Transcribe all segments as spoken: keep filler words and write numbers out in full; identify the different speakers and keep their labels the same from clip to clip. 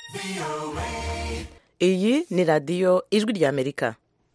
Speaker 1: iyi ni radiyo ijwi ry'amerika.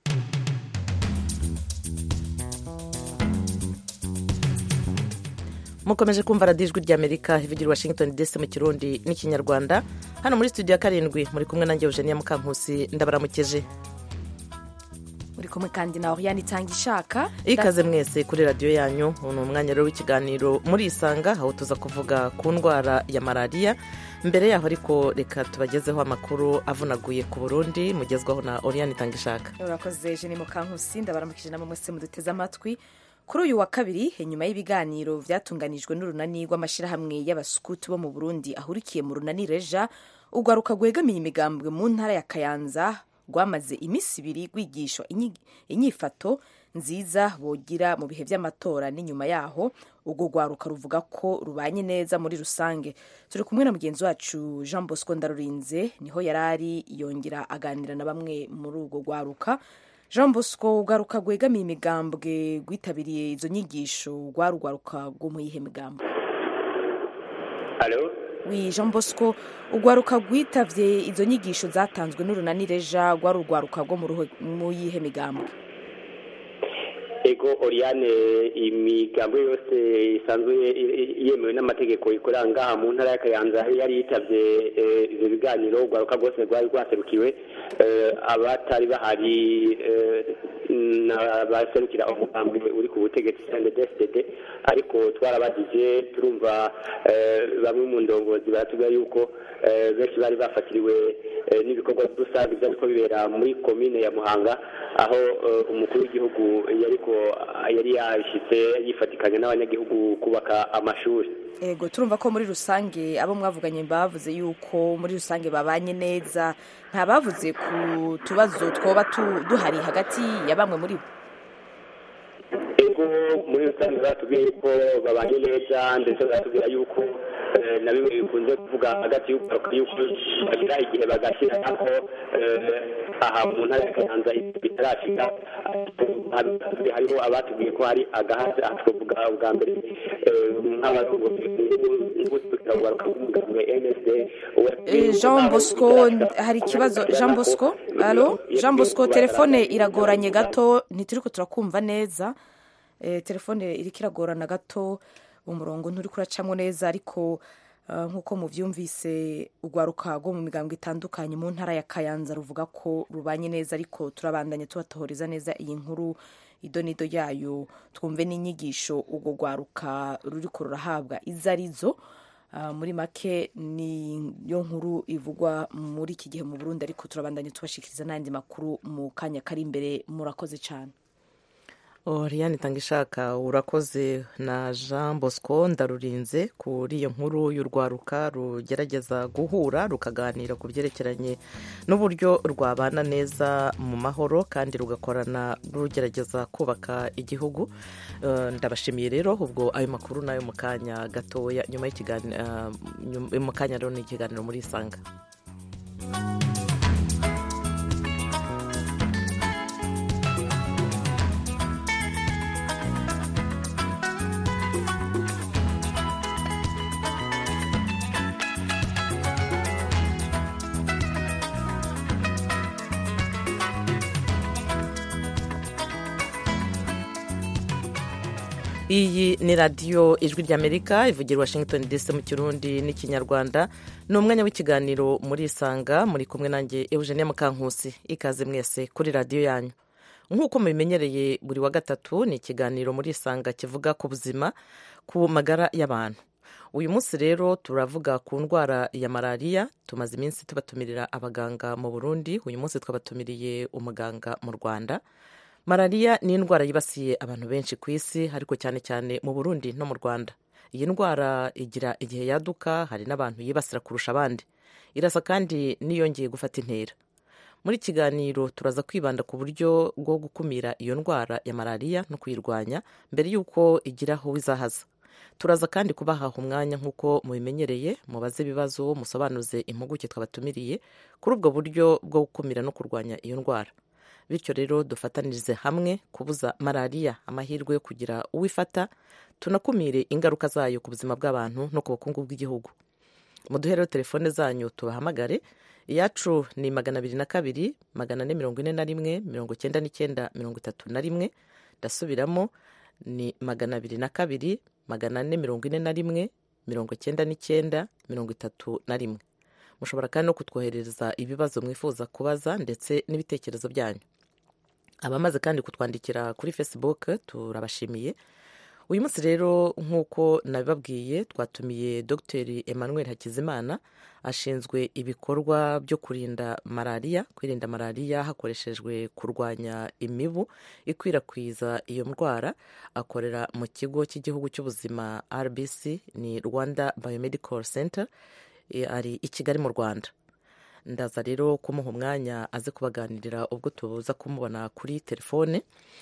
Speaker 1: mukomeje kumva radiyo ijwi ry'amerika ivugira Washington D C mu kirundi n'ikinyarwanda. hano muri studio ya karindwi muri kumwe nanjye Eugenia Mukankusi, ndabaramukeje.
Speaker 2: muri kumwe kandi na Oriane Itangishaka.
Speaker 1: ikaze mwese kuri radiyo yanyu. ni umwanya rero w'ikiganiro muri Isanga, aho tuza kuvuga ku ndwara ya malariya. mbere yaho ariko reka tubagezeho amakuru avunaguye ku Burundi, mugezwaho na Oriane Itangishaka.
Speaker 2: urakoze Eugenia Mukankusi, ndabaramukije namwe mwese muduteze amatwi. kuri uyu wa kabiri, inyuma y'ibiganiro byatunganijwe n'urunani rw'amashyirahamwe y'abasukuti bo mu Burundi ahurikiye mu runani Reja, urwaruka rwegamiye imigambwe mu ntara ya Kayanza rwamaze iminsi ibiri rwigisha inyifato nziza bogira mu bihe by'amatora. n'inyuma yaho urwo rwaruka ruvuga ko rubanye neza muri rusange. turi kumwe na mugenzi wacu Jean Bosco Ndarurinze, niho yarari yongera aganira na bamwe muri urwo rwaruka. Jean Bosco, urwaruka rwegamiye imigambwe rwitabiriye izo nyigisho rwari urwaruka rwo mu yihe migambwe?
Speaker 3: Allo?
Speaker 2: Oui, Jean Bosco, urwaruka rwitavye izo nyigisho zatanzwe n'urunani Reja rwari urwaruka rwo mu yihe migambwe?
Speaker 3: Ego Oriane, imigambwe yose isanzwe yemewe n'amategeko ikorera ngaha mu ntara ya Kayanza yari yitavye ivyo biganiro. Urwaruka rwose rwari rwaserukiwe, abatari bahari baserukira umugambi uri ku butegetsi C N D D F D D, ariko twarabajije turumva bamwe mu ndongozi baratubwira yuko benshi bari bafatiriwe n'ibikorwa rusange byariko bibera muri komine ya Muhanga, aho umukuru w'igihugu yariko yari yashitse yifatikanya n'abanyagihugu kubaka amashuri.
Speaker 2: Ego, turumva ko muri rusange abo mwavuganye bavuze yuko muri rusange babanye neza, nta bavuze ku tubazo twoba duhari hagati ya bamwe muri bo?
Speaker 3: Ego, muri rusange batubwiye ko babanye neza, ndetse batubwira yuko na bimwe bikunze kuvuga hagati y'urwaruka yuko bagira igihe bagashyira ko aha mu ntara ya Kayanza bitarashika. hariho abatubwiye ko hari agahazi aha twavuga ubwa mbere
Speaker 2: Jean Bosco, hari ikibazo. Jean Bosco, allo? Jean Bosco, telefone iragoranye gato, ntituriko turakumva neza. Eh, telefone iriko iragorana gato, umurongo nturiko uracamwo neza, ariko uh, nk'uko muvyumvise urwaruka rwo mu migambwe itandukanye mu ntara ya Kayanza ruvuga ko rubanye neza, ariko turabandanye tubatohoreza neza iyi nkuru idonido yayo, twumve n'inyigisho urwo rwaruka ruriko rurahabwa izo arizo. Uh, muri make ni yo nkuru ivugwa muri iki gihe mu Burundi, ariko turabandanye tubashikiriza n'andi makuru mu kanya kari imbere. murakoze cyane.
Speaker 1: Oriane Itangishaka, urakoze na Jean Bosco Ndarurinze kuri iyo nkuru y'urwaruka rugerageza guhura rukaganira ku byerekeranye n'uburyo rwabana neza mu mahoro kandi rugakorana rugerageza kubaka igihugu. Uh, ndabashimiye rero. ubwo ayo makuru nayo mu kanya gatoya nyuma y'ikiganiro, uh, mu kanya rero ni ikiganiro muri Isanga. iyi ni radiyo ijwi ry'amerika ivugira Washington D C mu kirundi n'ikinyarwanda. ni umwanya w'ikiganiro muri Isanga, muri kumwe nanjye Eugenia Mukankusi. ikaze mwese kuri radiyo yanyu. nk'uko mubimenyereye, buri wa gatatu ni ikiganiro muri Isanga kivuga ku buzima, ku magara y'abantu. uyu munsi rero turavuga ku ndwara ya malariya. tumaze iminsi tubatumirira abaganga mu Burundi, uyu munsi twabatumiriye umuganga mu Rwanda. Malariya ni indwara yibasiye abantu benshi ku isi, ariko cyane cyane mu Burundi no mu Rwanda. iyi ndwara igira igihe yaduka, hari n'abantu yibasira kurusha abandi. irasa kandi niyongeye gufata intera. muri kiganiro turaza kwibanda ku buryo bwo gukumira iyo ndwara ya malariya no kuyirwanya mbere y'uko igira aho izahaza. turaza kandi kubaha umwanya nk'uko mubimenyereye, mubaze ibibazo, musobanuze impuguke twabatumiriye kuri ubwo buryo bwo gukumira no kurwanya iyo ndwara. bityo rero dufatanirize hamwe kubuza malariya amahirwe yo kugira uwifata, tunakumire ingaruka zayo ku buzima bw'abantu no ku bukungu bw'igihugu. muduhe rero telefone zanyu tubahamagare. Iyacu ni magana abiri na kabiri magana ane mirongo ine na rimwe mirongo icyenda n'icyenda mirongo itatu na rimwe. Ndasubiramo, ni magana abiri na kabiri magana ane mirongo ine na rimwe mirongo icyenda n'icyenda mirongo itatu na rimwe. Mushobora kandi no kutwoherereza ibibazo mwifuza kubaza ndetse n'ibitekerezo byanyu. Abamaze kandi kutwandikira kuri Facebook turabashimiye. Uyu munsi rero nk'uko nabibabwiye twatumiye Dr Emmanuel Hakizimana, ashinzwe ibikorwa byo kurinda malariya kwirinda malariya hakoreshejwe kurwanya imibu ikwirakwiza iyo ndwara. Akorera mu kigo cy'igihugu cy'ubuzima R B C, ni Rwanda Biomedical Center, ari i Kigali mu Rwanda. Ndaza rero kumuha umwanya aze kubaganirira ubwo tubuza kumubona kuri telefone.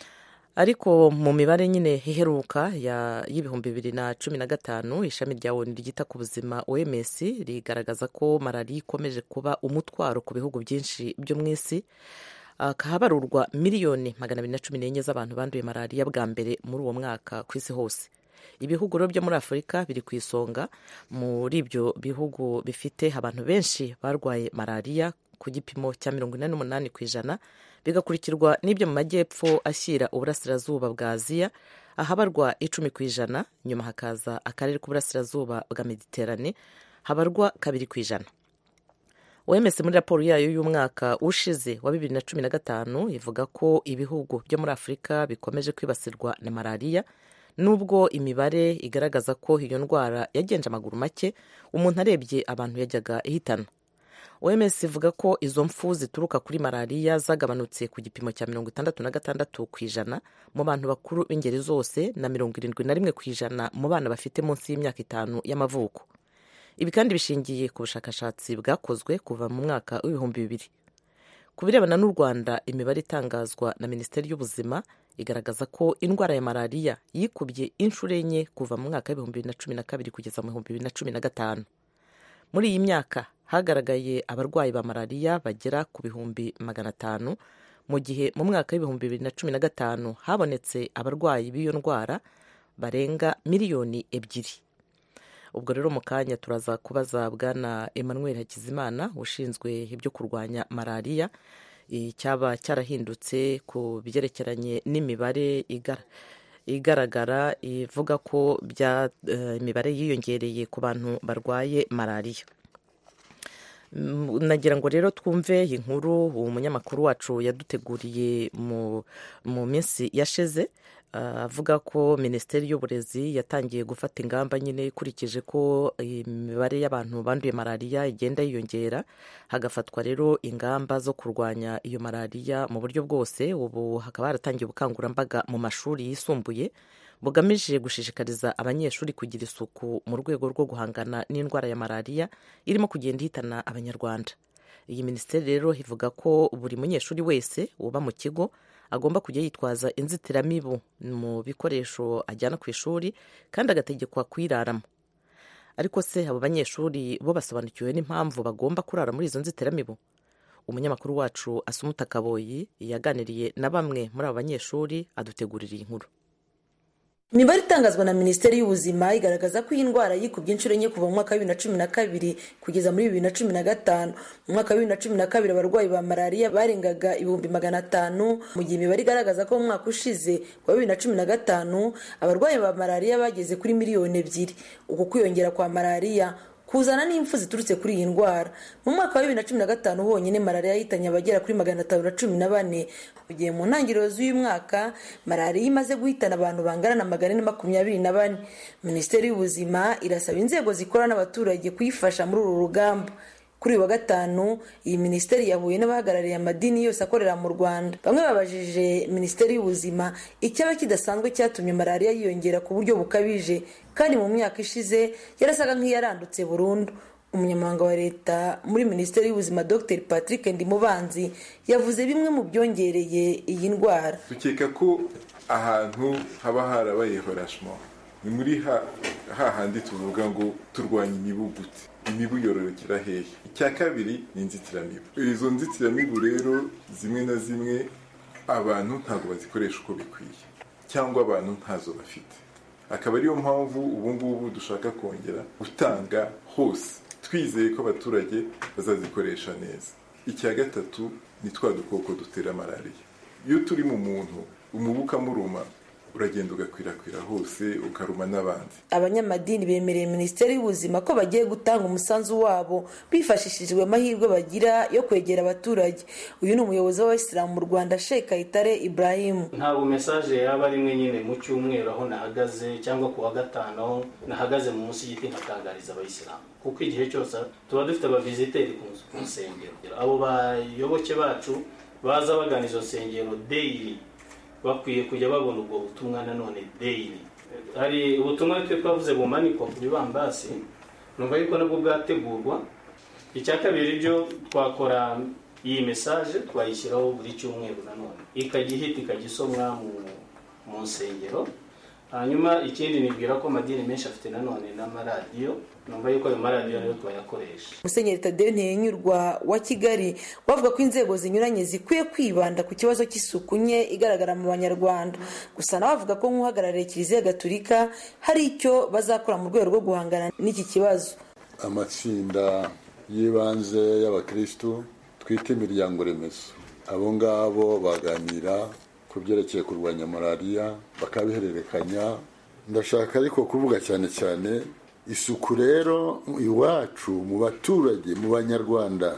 Speaker 1: Ariko mu mibare nyine iheruka y'ibihumbi bibiri na cumi na gatanu, ishami rya O N U ryita ku buzima O M S rigaragaza ko malariya ikomeje kuba umutwaro ku bihugu byinshi byo mu isi. Habarurwa miliyoni magana abiri na cumi n'enye z'abantu banduye malariya bwa mbere muri uwo mwaka ku isi hose. Ibihugu rero byo muri Afurika biri ku isonga muri ibyo bihugu bifite abantu benshi barwaye malariya ku gipimo cya mirongo ine n'umunani ku ijana, bigakurikirwa n'ibyo mu majyepfo ashyira uburasirazuba bwa Aziya ahabarwa icumi ku ijana, nyuma hakaza akarere k'uburasirazuba bwa Mediterane habarwa kabiri ku ijana. O M S muri raporo yayo y'umwaka ushize wa bibiri na cumi na gatanu ivuga ko ibihugu byo muri Afurika bikomeje kwibasirwa na malariya, nubwo imibare igaragaza ko iyo ndwara yagenje amaguru make umuntu arebye abantu yajyaga ihitana. O M S ivuga ko izo mfu zituruka kuri malariya zagabanutse ku gipimo cya mirongo itandatu na gatandatu ku ijana mu bantu bakuru b'ingeri zose na mirongo irindwi na rimwe ku ijana mu bana bafite munsi y'imyaka itanu y'amavuko. Ibi kandi bishingiye ku bushakashatsi bwakozwe kuva mu mwaka w'ibihumbi bibiri. Ku birebana n'u Rwanda, imibare itangazwa na Minisiteri y'Ubuzima igaragaza ko indwara ya malariya yikubye inshuro enye kuva mu mwaka w'ibihumbi bibiri na cumi na kabiri kugeza mu bihumbi bibiri na cumi na gatanu. Muri iyi myaka hagaragaye abarwayi ba malariya bagera ku bihumbi magana atanu, mu gihe mu mwaka w'ibihumbi bibiri na cumi na gatanu habonetse abarwayi b'iyo ndwara barenga miliyoni ebyiri. Ubwo rero mu kanya turaza kubaza bwana Emmanuel Hakizimana ushinzwe ibyo kurwanya malariya icyaba cyarahindutse ku byerekeranye n'imibare igaragara ivuga ko bya imibare yiyongereye ku bantu barwaye malariya. Nagira ngo rero twumve inkuru umunyamakuru wacu yaduteguriye mu mu minsi yashize, avuga ko Minisiteri y'Uburezi yatangiye gufata ingamba nyine ikurikije ko imibare y'abantu banduye malariya igenda yiyongera, hagafatwa rero ingamba zo kurwanya iyo malariya mu buryo bwose. Ubu hakaba haratangiye ubukangurambaga mu mashuri yisumbuye bugamije gushishikariza abanyeshuri kugira isuku mu rwego rwo guhangana n'indwara ya malariya irimo kugenda ihitana Abanyarwanda. Iyi minisiteri rero ivuga ko buri munyeshuri wese uba mu kigo agomba kujya yitwaza inzitiramibu mu bikoresho ajyana ku ishuri kandi agategekwa kuyiraramo. Ariko se abo banyeshuri bo basobanukiwe n'impamvu bagomba kurara muri izo nzitiramibu? Umunyamakuru wacu Asumuta Kaboyi yaganiriye na bamwe muri abo banyeshuri adutegurira iyi nkuru.
Speaker 4: Imibare itangazwa na Minisiteri y'Ubuzima igaragaza ko iyi ndwara yikubye inshuro enye kuva mu mwaka wa bibiri na cumi na kabiri kugeza muri bibiri na cumi na gatanu. Mu mwaka wa bibiri na cumi na kabiri abarwayi ba malariya barengaga ibihumbi magana atanu, mu gihe imibare igaragaza ko mu mwaka ushize wa bibiri na cumi na gatanu abarwayi ba malariya bageze kuri miliyoni ebyiri. Uku kwiyongera kwa malariya kuzana n'impfu ziturutse kuri iyi ndwara. Mu mwaka wa bibiri na cumi na gatanu honyine malariya yahitanye abagera kuri magana atanu na cumi na bane, mu gihe mu ntangiriro z'uyu mwaka malariya imaze guhitana abantu bangana na magana ane makumyabiri na bane. Minisiteri y'Ubuzima irasaba inzego zikora n'abaturage kuyifasha muri uru rugamba. Kuri uyu wa gatanu iyi minisiteri yahuye n'abahagarariye amadini yose akorera mu Rwanda. Bamwe babajije Minisiteri y'Ubuzima icyaba kidasanzwe cyatumye malariya yiyongera ku buryo bukabije kandi mu myaka ishize yarasaga nk'iyarandutse burundu. Umunyamabanga wa leta muri Minisiteri y'Ubuzima Dr Patrick Ndimubanzi yavuze bimwe mu byongereye iyi ndwara.
Speaker 5: Dukeka ko ahantu haba harabaye horashmo ni muri ha hahandi tuvuga ngo turwanya imibu gute, imibu yororokera hehe. Icya kabiri ni inzitiramibu. Izo nzitiramibu rero zimwe na zimwe abantu ntabwo bazikoresha uko bikwiye cyangwa abantu ntazo bafite. Akaba ariyo mpamvu ubu ngubu dushaka kongera gutanga hose twizeye ko abaturage bazazikoresha neza. Icya gatatu ni twa dukoko dutera malariya. Iyo turi mu muntu umubu ukamuruma uragenda ugakwirakwira hose ukaruma n'abandi.
Speaker 4: Abanyamadini bemereye Minisiteri y'Ubuzima ko bagiye gutanga umusanzu wabo bifashishijwe amahirwe bagira yo kwegera abaturage. Uyu ni umuyobozi w'Abayisilamu mu Rwanda Sheikh Kayitare Ibrahim.
Speaker 6: Ntabwo message yaba rimwe nyine mu cyumweru aho nahagaze cyangwa ku wa gatano nahagaze mu munsi y'igiti nkatangariza Abayisilamu, kuko igihe cyose tuba dufite abaviziteri ku nsengero. Abo bayoboke bacu baza bagana izo nsengero daily bakwiye kujya babona ubwo butumwa nanone daily. Hari ubutumwa twe twavuze bumanikwa ku bibambasi, numva yuko nabwo bwategurwa. Icya kabiri byo twakora iyi message twayishyiraho buri cyumweru nanone ikagihita ikagisomwa mu mu nsengero. Hanyuma ikindi nibwira ko amadini menshi afite nanone n'amaradiyo, numva yuko ayo maradiyo nayo twayakoresha.
Speaker 4: Musenyeri Tadeo Ntiyenyurwa wa Kigali bavuga ko inzego zinyuranye zikwiye kwibanda ku kibazo cy'isuku nke igaragara mu Banyarwanda. Gusa nawe avuga ko nk'uhagarariye Kiliziya Gatolika hari icyo bazakora mu rwego rwo guhangana n'iki kibazo.
Speaker 7: Amatsinda y'ibanze y'abakristo twite imiryango remezo, abo ngabo baganira ku byerekeye kurwanya malariya bakabihererekanya. Ndashaka ariko kuvuga cyane cyane isuku. Rero iwacu mu baturage mu Banyarwanda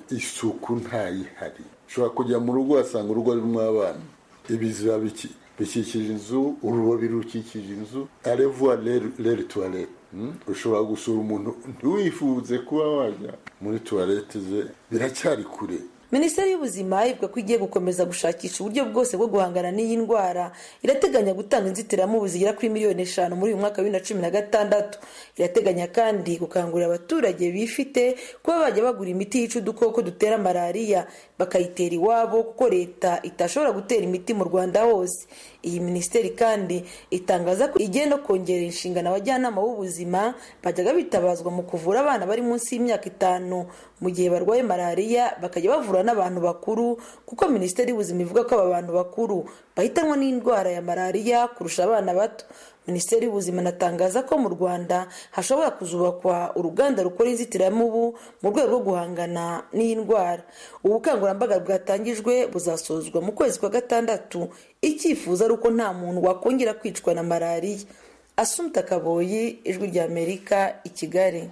Speaker 7: isuku ntayihari. Ushobora kujya mu rugo wasanga urugo rurimo abana, ibiziba bikikije inzu, urubobi rukikije inzu, arevuwa leri tuwarete. Ushobora gusura umuntu ntiwifuze kuba wajya muri tuwarete ze, biracyari kure.
Speaker 4: Minisiteri y'Ubuzima ivuga ko igiye gukomeza gushakisha uburyo bwose bwo guhangana n'iyi ndwara. Irateganya gutanga inzitiramubu zigera kuri miliyoni eshanu muri uyu mwaka wa bibiri na cumi na gatandatu. Irateganya kandi gukangurira abaturage bifite kuba bajya bagura imiti yica udukoko dutera malariya bakayitera iwabo, kuko leta itashobora gutera imiti mu Rwanda hose. Iyi minisiteri kandi itangaza ko igiye no kongera inshingano abajyanama b'ubuzima bajyaga bitabazwa mu kuvura abana bari munsi y'imyaka itanu mu gihe barwaye malariya, bakajya bavura n'abantu bakuru, kuko Minisiteri y'Ubuzima ivuga ko aba bantu bakuru bahitanwa n'indwara ya malariya kurusha abana bato. Minisiteri y'Ubuzima natangaza ko mu Rwanda hashobora kuzubakwa uruganda rukora inzitiramubu mu rwego rwo guhangana n'iyi ndwara. Ubukangurambaga bwatangijwe buzasozwa mu kwezi kwa gatandatu. Icyifuzo ari uko nta muntu wakongera kwicwa na malariya. Assumpta Kaboyi, Ijwi ry'Amerika, i Kigali.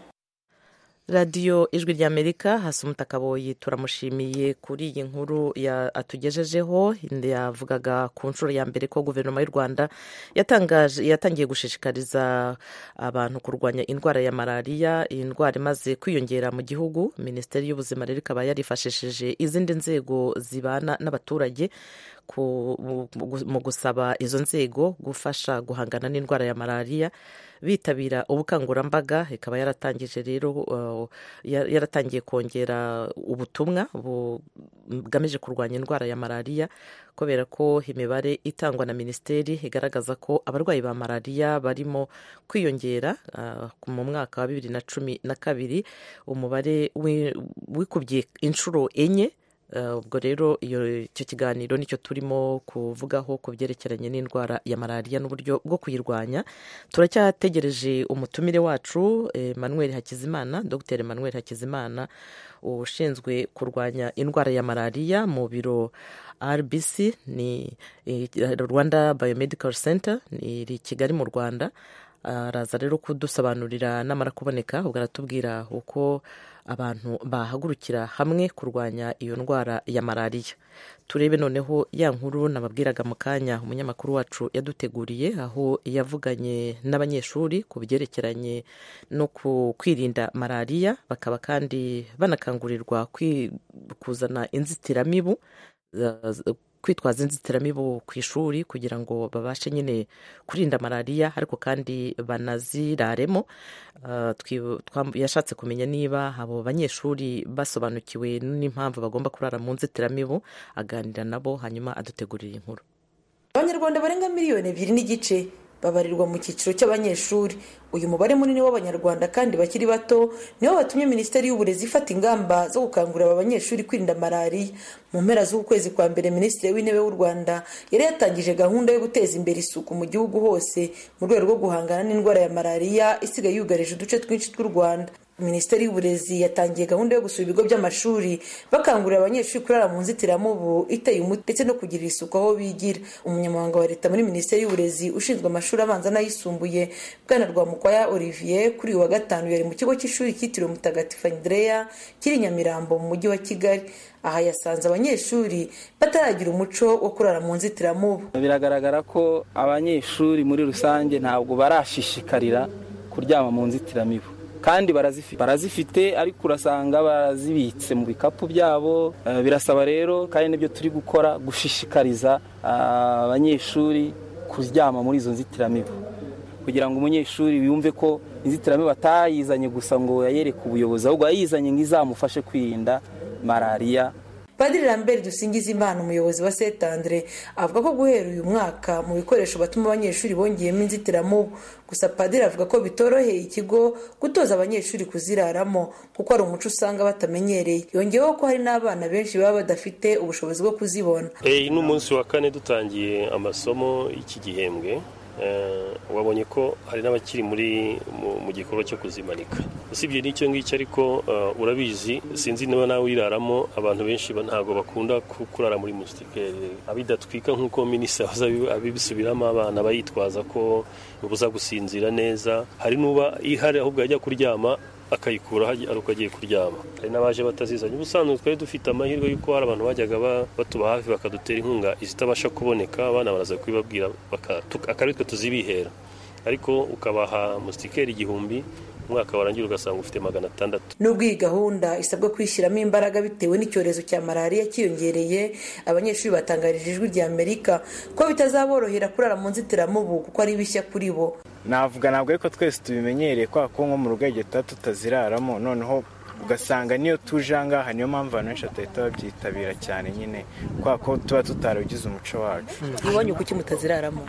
Speaker 1: radiyo ijwi ry'Amerika. Assumpta Kaboyi turamushimiye kuri iyi nkuru atugejejeho. Yavugaga ku nshuro ya mbere ko guverinoma y'u Rwanda yatangaje yatangiye gushishikariza abantu kurwanya indwara ya malariya, iyi ndwara imaze kwiyongera mu gihugu. Minisiteri y'Ubuzima rero ikaba yarifashishije izindi nzego zibana n'abaturage mu gusaba izo nzego gufasha guhangana n'indwara ya malariya bitabira ubukangurambaga. Ikaba yaratangije rero uh, yaratangiye kongera ubutumwa bugamije kurwanya indwara ya malariya, kubera ko imibare itangwa na minisiteri igaragaza ko abarwayi ba malariya barimo kwiyongera. Uh, mu mwaka wa bibiri na cumi na kabiri umubare wikubye inshuro enye. Ubwo rero icyo kiganiro nicyo turimo kuvugaho ku byerekeranye n'indwara ya malariya n'uburyo bwo kuyirwanya. Turacyategereje umutumire wacu Emmanuel Hakizimana, Dr Emmanuel Hakizimana ushinzwe kurwanya indwara ya malariya mu biro R B C, ni Rwanda Biomedical Center, ni Kigali mu Rwanda. Araza rero kudusobanurira namara kuboneka, ubwo aratubwira uko abantu bahagurukira hamwe kurwanya iyo ndwara ya malariya. Turebe noneho ya nkuru nababwiraga mu kanya umunyamakuru wacu yaduteguriye, aho yavuganye n'abanyeshuri ku byerekeranye no kwirinda malariya, bakaba kandi banakangurirwa kuzana inzitiramibu, kwitwaza inzitiramibu ku ishuri kugira ngo babashe nyine kurinda malariya, ariko kandi banaziraremo. Uh, yashatse kumenya niba abo banyeshuri basobanukiwe n'impamvu bagomba kurara mu nzitiramibu. Aganira nabo hanyuma adutegurira inkuru.
Speaker 4: Abanyarwanda barenga miliyoni ebyiri n'igice babarirwa mu cyiciro cy'abanyeshuri. Uyu mubare munini w'abanyarwanda kandi bakiri bato niwo batumye Minisiteri y'Uburezi ifata ingamba zo gukangurira aba banyeshuri kwirinda malariya. Mu mpera z'ukwezi kwa mbere Minisitiri w'Intebe w'u Rwanda yari yatangije gahunda yo guteza imbere isuku mu gihugu hose mu rwego rwo guhangana n'indwara ya malariya isigaye yugarije uduce twinshi tw'u Rwanda. Minisiteri y'Uburezi yatangiye gahunda yo gusura ibigo by'amashuri bakangurira abanyeshuri kurara mu nzitiramubu iteye umuti ndetse no kugirira isuku aho bigira. Umunyamabanga wa leta muri Minisiteri y'Uburezi ushinzwe amashuri abanza n'ayisumbuye Bwana Rwamukwaya Olivier kuri uyu wa gatanu yari mu kigo cy'ishuri cyitiriwe Mutagatifu Andrea kiri Nyamirambo mu mujyi wa Kigali. Aha yasanze abanyeshuri bataragira umuco wo kurara mu nzitiramubu.
Speaker 8: Biragaragara ko abanyeshuri muri rusange ntabwo barashishikarira kuryama mu nzitiramibu, kandi barazifite barazifite ariko urasanga barazibitse mu bikapu byabo. Birasaba rero kandi nibyo turi gukora, gushishikariza abanyeshuri kuryama muri izo nzitiramibu kugira ngo umunyeshuri yumve ko inzitiramibu atayizanye gusa ngo yayereke ubuyobozi, ahubwo yayizanye ngo izamufashe kwirinda malariya.
Speaker 4: Padiri Lambert Dusingizimana umuyobozi wa Saint Andre avuga ko guhera uyu mwaka mu bikoresho batuma abanyeshuri bongeyemo inzitiramubu. Gusa Padiri avuga ko bitoroheye ikigo gutoza abanyeshuri kuziraramo kuko ari umuco usanga batamenyereye. Yongeyeho ko hari n'abana benshi baba badafite ubushobozi bwo kuzibona.
Speaker 9: Eh n'umunsi wa kane dutangiye amasomo iki gihembwe. Uh, wabonye ko hari n'abakiri muri mu gikorwa cyo kuzimanika. Usibye n'icyo ngicyo ariko uh, urabizi sinzi niba nawe wiraramo, abantu benshi ntago bakunda kurara muri mustikere abidatwika nkuko minisitiri abibisubiramo, abana bayitwaza ko ubuza gusinzira neza. Hari nuba ihari ahubwo yajya kuryama akayikura haje aruko agiye kuryama. Hari nabaje batazizanye. Ubusanzwe twari dufite amahirwe yuko hari abantu bajyaga batuba hafi bakadutera inkunga izitabasha kuboneka, abana baraza kwibabwira akaritwe tuzibihera, ariko ukabaha mustikeri igihumbi umwaka warangira ugasanga ufite magana atandatu.
Speaker 4: Nubwo iyi gahunda isabwa kwishyiramo imbaraga bitewe n'icyorezo cya malariya kiyongereye, abanyeshuri batangarije Ijwi rya Amerika ko bitazaborohera kurara mu nzitiramubu kuko ari bishya kuri bo.
Speaker 10: Navuga ntabwo ariko twese tubimenyereye kwa ko nko mu rugege tutatu tutaziraramo, noneho ugasanga niyo tujanga, niyo mpamvu abantu benshi batahita babyitabira cyane nyine kwa ko tuba tutaragize umuco wacu.
Speaker 4: Ibonye kuki mutaziraramo?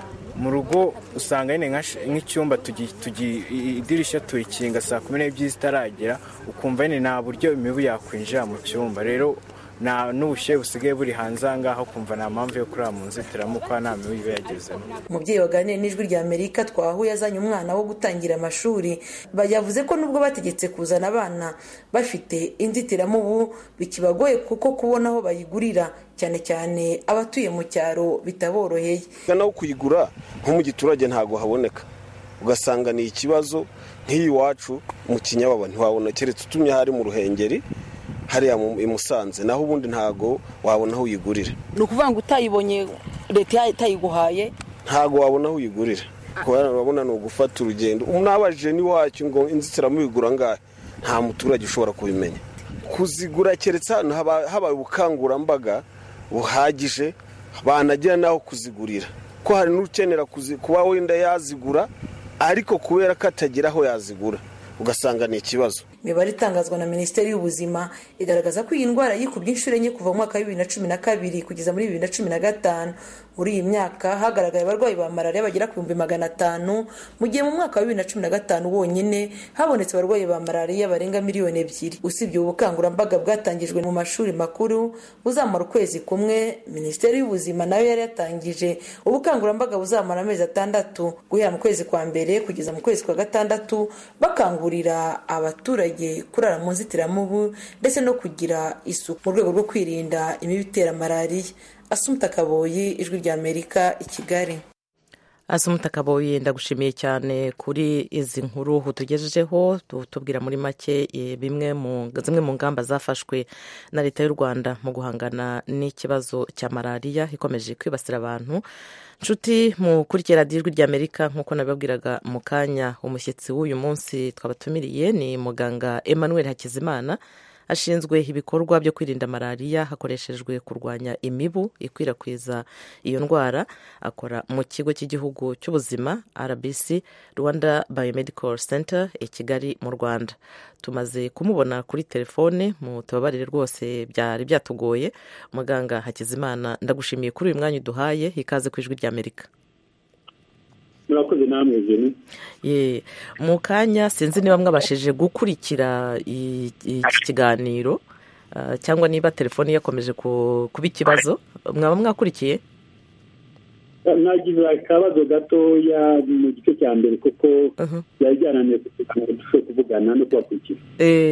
Speaker 10: Mu rugo usanga nyine nk'icyumba tugi idirishya turikinga saa kumi n'ebyiri zitaragera, ukumva nyine nta buryo imibu yakwinjira mu cyumba. Rero na n'ubushyuhe busigaye buri hanze ahangaha kumva nta mpamvu yo kurara mu nzitiramubu ko nta mibu iba yagezemo. Umubyeyi
Speaker 4: waganiriye n'Ijwi rya Amerika twahuye azanye umwana wo gutangira amashuri, yavuze ko nubwo bategetse kuzana abana bafite inzitiramubu bikibagoye kuko kubona aho bayigurira, cyane cyane abatuye mu cyaro bitaboroheye.
Speaker 11: Naho kuyigura nko mu giturage ntago haboneka, ugasanga ni ikibazo. Nk'iyi wacu mu Kinyababa ntiwabona, keretse utumye hari mu Ruhengeri hariya i Musanze, naho ubundi ntago wabona aho uyigurira.
Speaker 4: Ni ukuvuga ngo utayibonye leta itayiguhaye
Speaker 11: ntago wabona aho uyigurira, kubera urabona no gufata urugendo. Umnabajije ni wacu ngo inzitiramubu igura ngahe, nta muturage ushobora kubimenya. Kuzigura keretse haba haba ubukangurambaga buhagije banagira naho kuzigurira, ko hari n'ukenera kuba wenda yazigura ariko kubera ko atagira aho yazigura ugasanga ni ikibazo.
Speaker 4: Imibare itangazwa na Minisiteri y'Ubuzima igaragaza ko iyi ndwara yikubye inshuro enye kuva mu mwaka wa bibiri na cumi na kabiri kugeza muri bibiri na cumi na gatanu. Muri iyi myaka hagaragaye abarwayi ba malariya bagera ku bihumbi magana atanu, mu gihe mu mwaka wa bibiri na cumi na gatanu wonyine habonetse abarwayi ba malariya barenga miliyoni ebyiri. Usibye ubukangurambaga bwatangijwe mu mashuri makuru buzamara ukwezi kumwe, Minisiteri y'Ubuzima nayo yari yatangije ubukangurambaga buzamara amezi atandatu guhera mu kwezi kwa mbere kugeza mu kwezi kwa gatandatu, bakangurira abaturage kurara mu nzitiramubu ndetse no kugira isuku mu rwego rwo kwirinda imibu itera malariya. Asumta Kaboyi, Ijwi rya Amerika, i Kigali.
Speaker 1: Asumta Kaboyi, ndagushimiye cyane kuri izi nkuru utugejejeho, tubwira muri make bimwe mu zimwe mu ngamba zafashwe na leta y'u Rwanda mu guhangana n'ikibazo cya malariya ikomeje kwibasira abantu. Nshuti mukurikira Ijwi rya Amerika, nk'uko nabibabwiraga mu kanya, umushyitsi w'uyu munsi twabatumiriye ni muganga Emmanuel Hakizimana, ashinzwe ibikorwa byo kwirinda malariya hakoreshejwe kurwanya imibu ikwirakwiza iyo ndwara. Akora mu kigo cy'igihugu cy'ubuzima R B C, Rwanda Biomedical Center, i Kigali mu Rwanda. Tumaze kumubona kuri telefone, mu tubabarire rwose byari byatugoye. Muganga Hakizimana, ndagushimiye kuri uyu mwanya uduhaye, ikaze ku Ijwi rya Amerika.
Speaker 12: Murakoze namwe Jenny.
Speaker 1: Ye, mu kanya sinzi niba mwabashije gukurikira iki kiganiro uh, cyangwa niba telefone yakomeje kuba ikibazo. Mwaba mwakurikiye?
Speaker 12: nagize akabazo gatoya mu gice cya mbere kuko byari byananiye kugira ngo dushobore kuvugana no kubakurikira.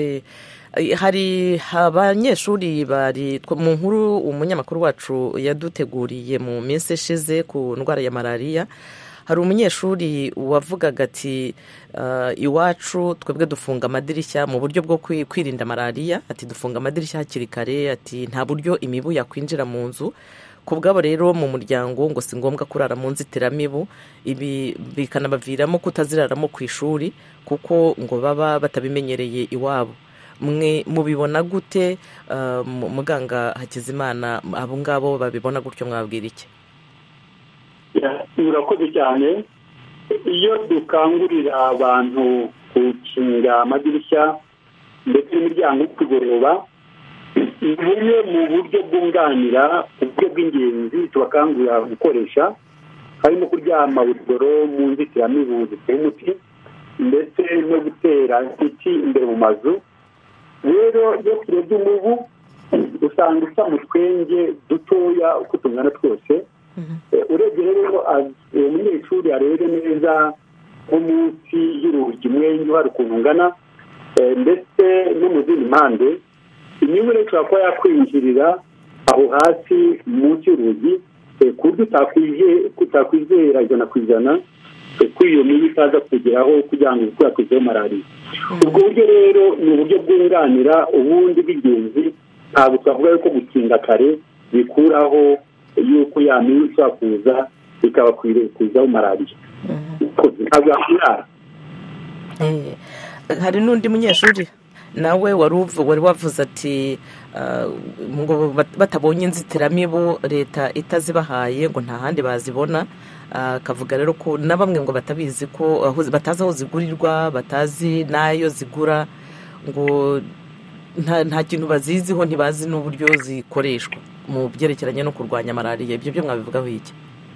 Speaker 1: hari abanyeshuri bari mu nkuru umunyamakuru wacu yaduteguriye mu minsi ishize ku ndwara ya malariya. hari umunyeshuri wavugaga ati iwacu twebwe dufunga amadirishya mu buryo bwo kwirinda malariya, ati dufunga amadirishya hakiri kare, ati nta buryo imibu yakwinjira mu nzu. ku bwabo rero mu muryango ngo si ngombwa kurara mu nzitiramibu, ibi bikanabaviramo kutaziraramo ku ishuri kuko ngo baba batabimenyereye iwabo. mwe mubibona gute muganga Hakizimana? abo ngabo babibona gutyo mwabwira iki?
Speaker 12: murakoze cyane. iyo dukangurira abantu gukinga amadirishya ndetse n'imiryango kugoroba, ni bumwe mu buryo bwunganira uburyo bw'ingenzi tubakangurira gukoresha, harimo kuryama buri joro mu nzitiramibu ziteye umuti ndetse no gutera ibiti imbere mu mazu. rero iyo turebye umubu usanga usa mu twenge dutoya uko tungana twose. urebye rero umunyeshuri arebe neza nko munsi y'urugi umwenge uhari ukuntu ungana, ndetse no mu zindi mpande, imibu rero ishobora kuba yakwinjirira aho hasi munsi y'urugi ku buryo utakwizera ijana ku ijana ko iyo mibu itaza kugeraho kugira ngo ikwirakwizeho malariya. ubwo buryo rero ni uburyo bwunganira ubundi bw'ingenzi. ntabwo twavuga yuko gukinga kare bikuraho yuko ya mibu ishobora kuza ikabakwirakwizaho malariya. ntabwo yakwirara.
Speaker 1: hari n'undi munyeshuri nawe wari wavuze ati ngo batabonye inzitiramibu leta itazibahaye ngo nta handi bazibona. akavuga rero ko na bamwe ngo batabizi ko batazi aho zigurirwa, batazi n'ayo zigura, ngo nta kintu baziziho, ntibazi n'uburyo zikoreshwa mu byerekeranye no kurwanya malariya. ibyo byo mwabivugaho iki?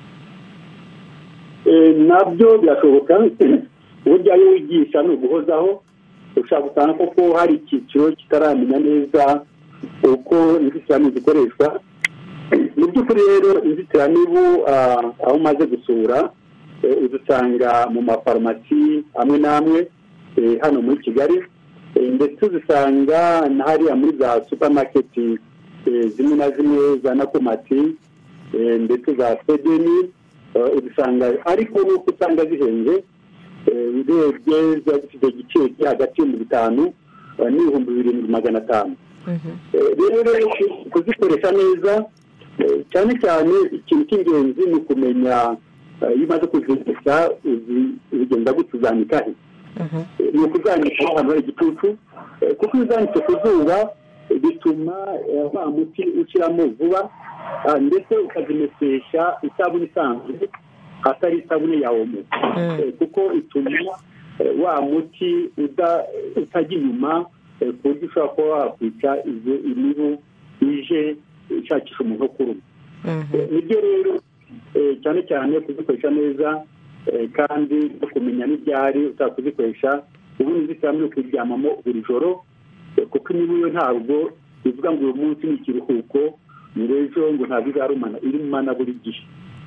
Speaker 12: nabyo birashoboka. uburyo iyo wigisha ni uguhozaho. ushobora gusanga koko hari icyiciro kitaramenya neza uko inzitiramibu zikoreshwa. mu by'ukuri rero inzitiramibu aho umaze gusura uzisanga mu mafarumasi amwe n'amwe hano muri Kigali, ndetse uzisanga na hariya muri za supamaketi zimwe na zimwe za Nakomati ndetse za Sedeni uzisanga, ariko nuko usanga zihenze. urebye ziba zifite igiciro kiri hagati y'ibihumbi bitanu n'ibihumbi birindwi magana atanu. rero kuzikoresha neza, cyane cyane ikintu cy'ingenzi ni ukumenya iyo umaze kuzikoresha ugenda gutya uzanika he. ni ukuzanika ahantu hari igicucu, kuko iyo uzanitse ku zuba bituma wa muti ushyiramo vuba, ndetse ukazimesesha isabune isanzwe atari isabune ya omo, kuko ituma wa muti utajya inyuma ku buryo ushobora kuba wakwica izo imibu ije ishakisha umuntu wo kuruma. nibyo rero cyane cyane kuzikoresha neza, kandi no kumenya n'ibyari ushaka kuzikoresha. ubundi inzitiramibu kuryamamo buri joro, kuko imibu yo ntabwo bivuga ngo uyu munsi ni ikiruhuko, ngo ejo ngo ntabwo izarumana, irumana buri gihe.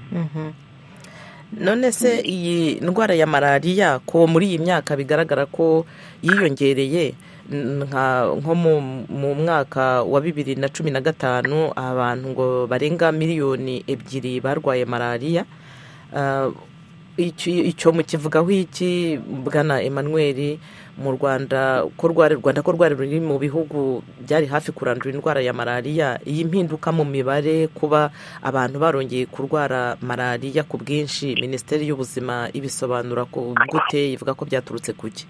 Speaker 1: none se iyi ndwara ya malariya ko muri iyi myaka bigaragara ko yiyongereye, nko mu mwaka wa bibiri na cumi na gatanu abantu ngo barenga miliyoni ebyiri barwaye malariya. icyo mukivugaho iki bwana Emmanuel? mu Rwanda ko rwari Rwanda ko rwari ruri mu bihugu byari hafi kurandura indwara ya malariya, iyi mpinduka mu mibare, kuba abantu barongeye kurwara malariya ku bwinshi, Minisiteri y'Ubuzima ibisobanura ko gute? ivuga ko byaturutse kuki?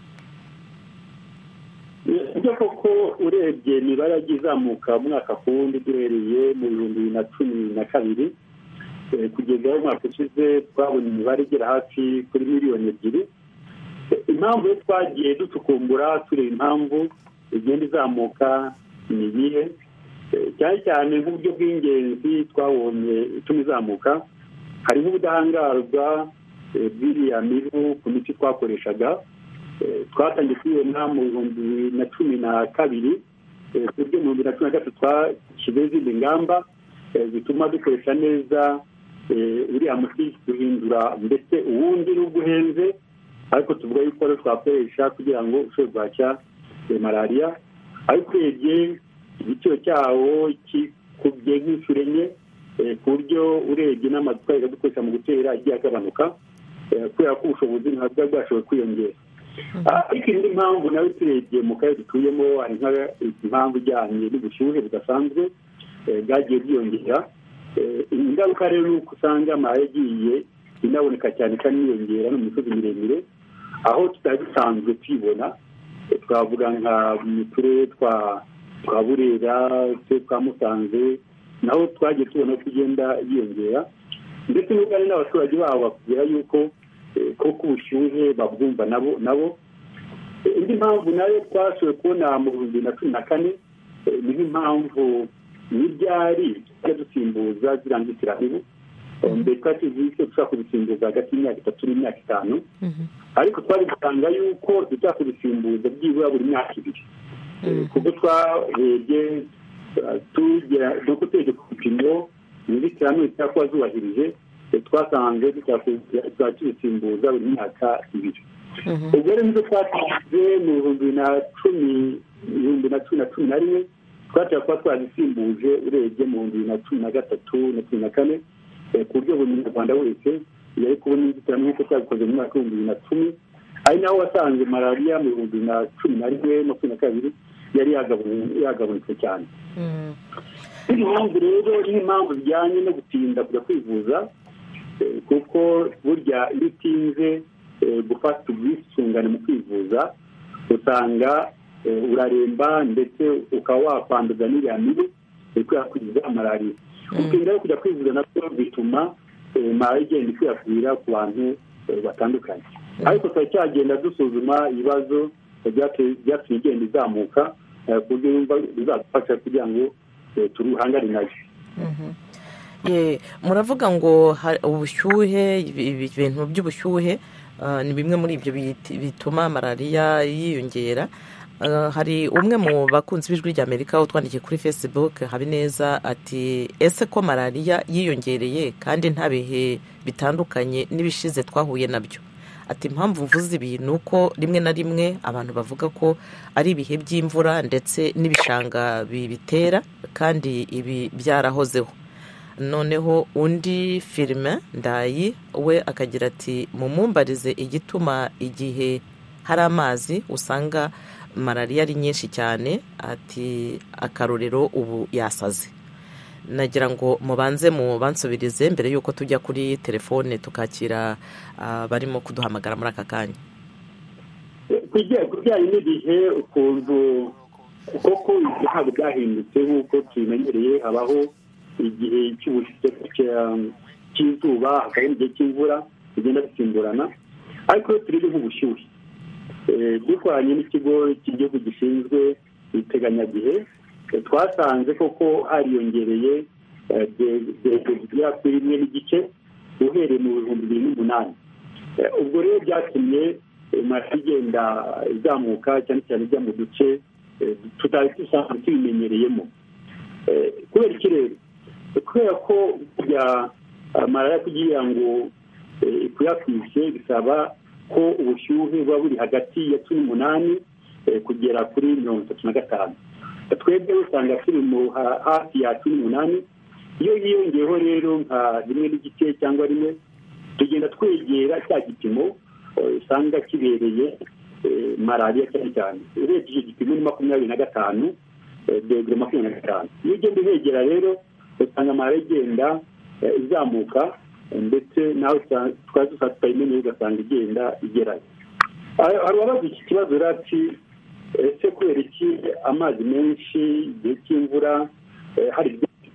Speaker 12: ibyo koko urebye imibare yagiye izamuka umwaka ku wundi duhereye mu bihumbi bibiri na cumi na kabiri kugeza aho umwaka ushize twabonye imibare igera hafi kuri miliyoni ebyiri. impamvu yo twagiye ducukumbura tureba impamvu igenda izamuka ni iyihe, cyane cyane nk'uburyo bw'ingenzi twabonye ituma izamuka. hariho ubudahangarwa bw'iriya mibu ku miti twakoreshaga. twatangiye kubibona mu bihumbi bibiri na cumi na kabiri, ku buryo mu bihumbi bibiri na cumi na gatatu twashyizeho izindi ngamba zituma dukoresha neza uriya muti duhindura ndetse uwundi n'ubwo uhenze ariko tuvuga yuko ari twakoresha kugira ngo ushobore guhashya malariya ariko urebye igiciro cyawo kikubye nk'inshuro enye ku buryo urebye n'amazu twajya dukoresha mu gutera agiye agabanuka kubera ko ubushobozi ntabwo bwashoboye kwiyongera ariko indi mpamvu nawe turebye mu karere dutuyemo hari impamvu ijyanye n'ubushyuhe budasanzwe bwagiye bwiyongera ingaruka rero ni uko usanga malariya yagiye inaboneka cyane kandi yiyongera no mu misozi miremire aho tutari dusanzwe tuyibona twavuga nka mu turere twa burera twa musanze naho twagiye tubona ko igenda yiyongera ndetse n'ubwo hari n'abaturage babo bakubwira yuko koko ubushyuhe babwumva nabo nabo indi mpamvu nayo twashoboye kubona mu bihumbi bibiri na cumi na kane ni nk'impamvu n'ibyari tujya dusimbuza ziriya nzitiramibu mbere twari tuzi ko dushobora kuzisimbuza hagati y'imyaka itatu n'imyaka itanu ariko twari gusanga yuko dushobora kuzisimbuza byibura buri myaka ibiri kuko twarebye nuko turebye ku bipimo inzitiramibu zishobora kuba zubahirije twasanze dushobora tuzisimbuza buri myaka ibiri ubwo rero nizo twatsinze mu bihumbi bibiri na cumi ibihumbi na cumi na cumi na rimwe twashobora kuba twazisimbuje urebye mu bihumbi bibiri na cumi na gatatu na cumi na kane ku buryo buri munyarwanda wese yari kubona inzitiramibu nk'uko twabikoze mu mwaka w'ibihumbi bibiri na cumi ari naho wasanze malariya mu bihumbi bibiri na cumi na rimwe makumyabiri na kabiri yari yagabanutse cyane impamvu rero n'impamvu zijyanye no gutinda kujya kwivuza kuko burya iyo utinze gufata ubwisungane mu kwivuza usanga uraremba ndetse ukaba wakwanduza n'iriya mibu ikwirakwiza malariya ukirinda rero kujya kwivuza nabyo bituma malariya igenda ikwirakwira ku bantu batandukanye ariko turacyagenda dusuzuma ibibazo byatumye igenda izamuka ku buryo yumva bizadufasha kugira ngo turuhangane nayo
Speaker 1: muravuga ngo ubushyuhe ibintu by'ubushyuhe ni bimwe muri ibyo bituma malariya yiyongera hari umwe mu bakunzi b'ijwi ry'Amerika utwandikiye kuri Facebook Habineza ati ese ko malariya yiyongereye kandi nta bihe bitandukanye n'ibishize twahuye nabyo ati impamvu mvuze ibi ni uko rimwe na rimwe abantu bavuga ko ari ibihe by'imvura ndetse n'ibishanga bibitera kandi ibi byarahozeho noneho undi filime ndayi we akagira ati mumumbarize igituma igihe hari amazi usanga malariya ari nyinshi cyane ati akarorero ubu yasaze nagira ngo mubanze mu bansubirize mbere y'uko tujya kuri telefone tukakira barimo kuduhamagara muri aka kanya
Speaker 12: ku bijyanye n'igihe ukuntu koko ntabwo byahindutse nk'uko tubimenyereye habaho igihe cy'izuba hakaba n'igihe cy'imvura bigenda bisimburana ariko turi nk'ubushyuhe dukoranye n'ikigo cy'igihugu gishinzwe iteganyagihe twasanze koko hariyongereye zigera kuri rimwe n'igice uhereye mu bihumbi bibiri n'umunani ubwo rero byatumye malariya igenda izamuka cyane cyane ijya mu duce tutari dusanzwe tubimenyereyemo kubera iki rero kubera ko burya malariya kugira ngo ikwirakwize bisaba ko ubushyuhe buba buri hagati ya cumi n'umunani kugera kuri mirongo itatu na gatanu twebwe usanga turi mu hafi ya cumi n'umunani iyo yiyongeyeho rero nka rimwe n'igice cyangwa rimwe tugenda twegera cya gipimo usanga kibereye malariya cyane cyane urebye icyo gipimo ni makumyabiri na gatanu degere makumyabiri na gatanu iyo ugenda uhegera rero usanga malariya igenda izamuka ndetse nawe twari dusa tutayimenyeye ugasanga igenda igerayo hari uwabaza iki kibazo rero ati ese kubera iki amazi menshi igihe cy'imvura hari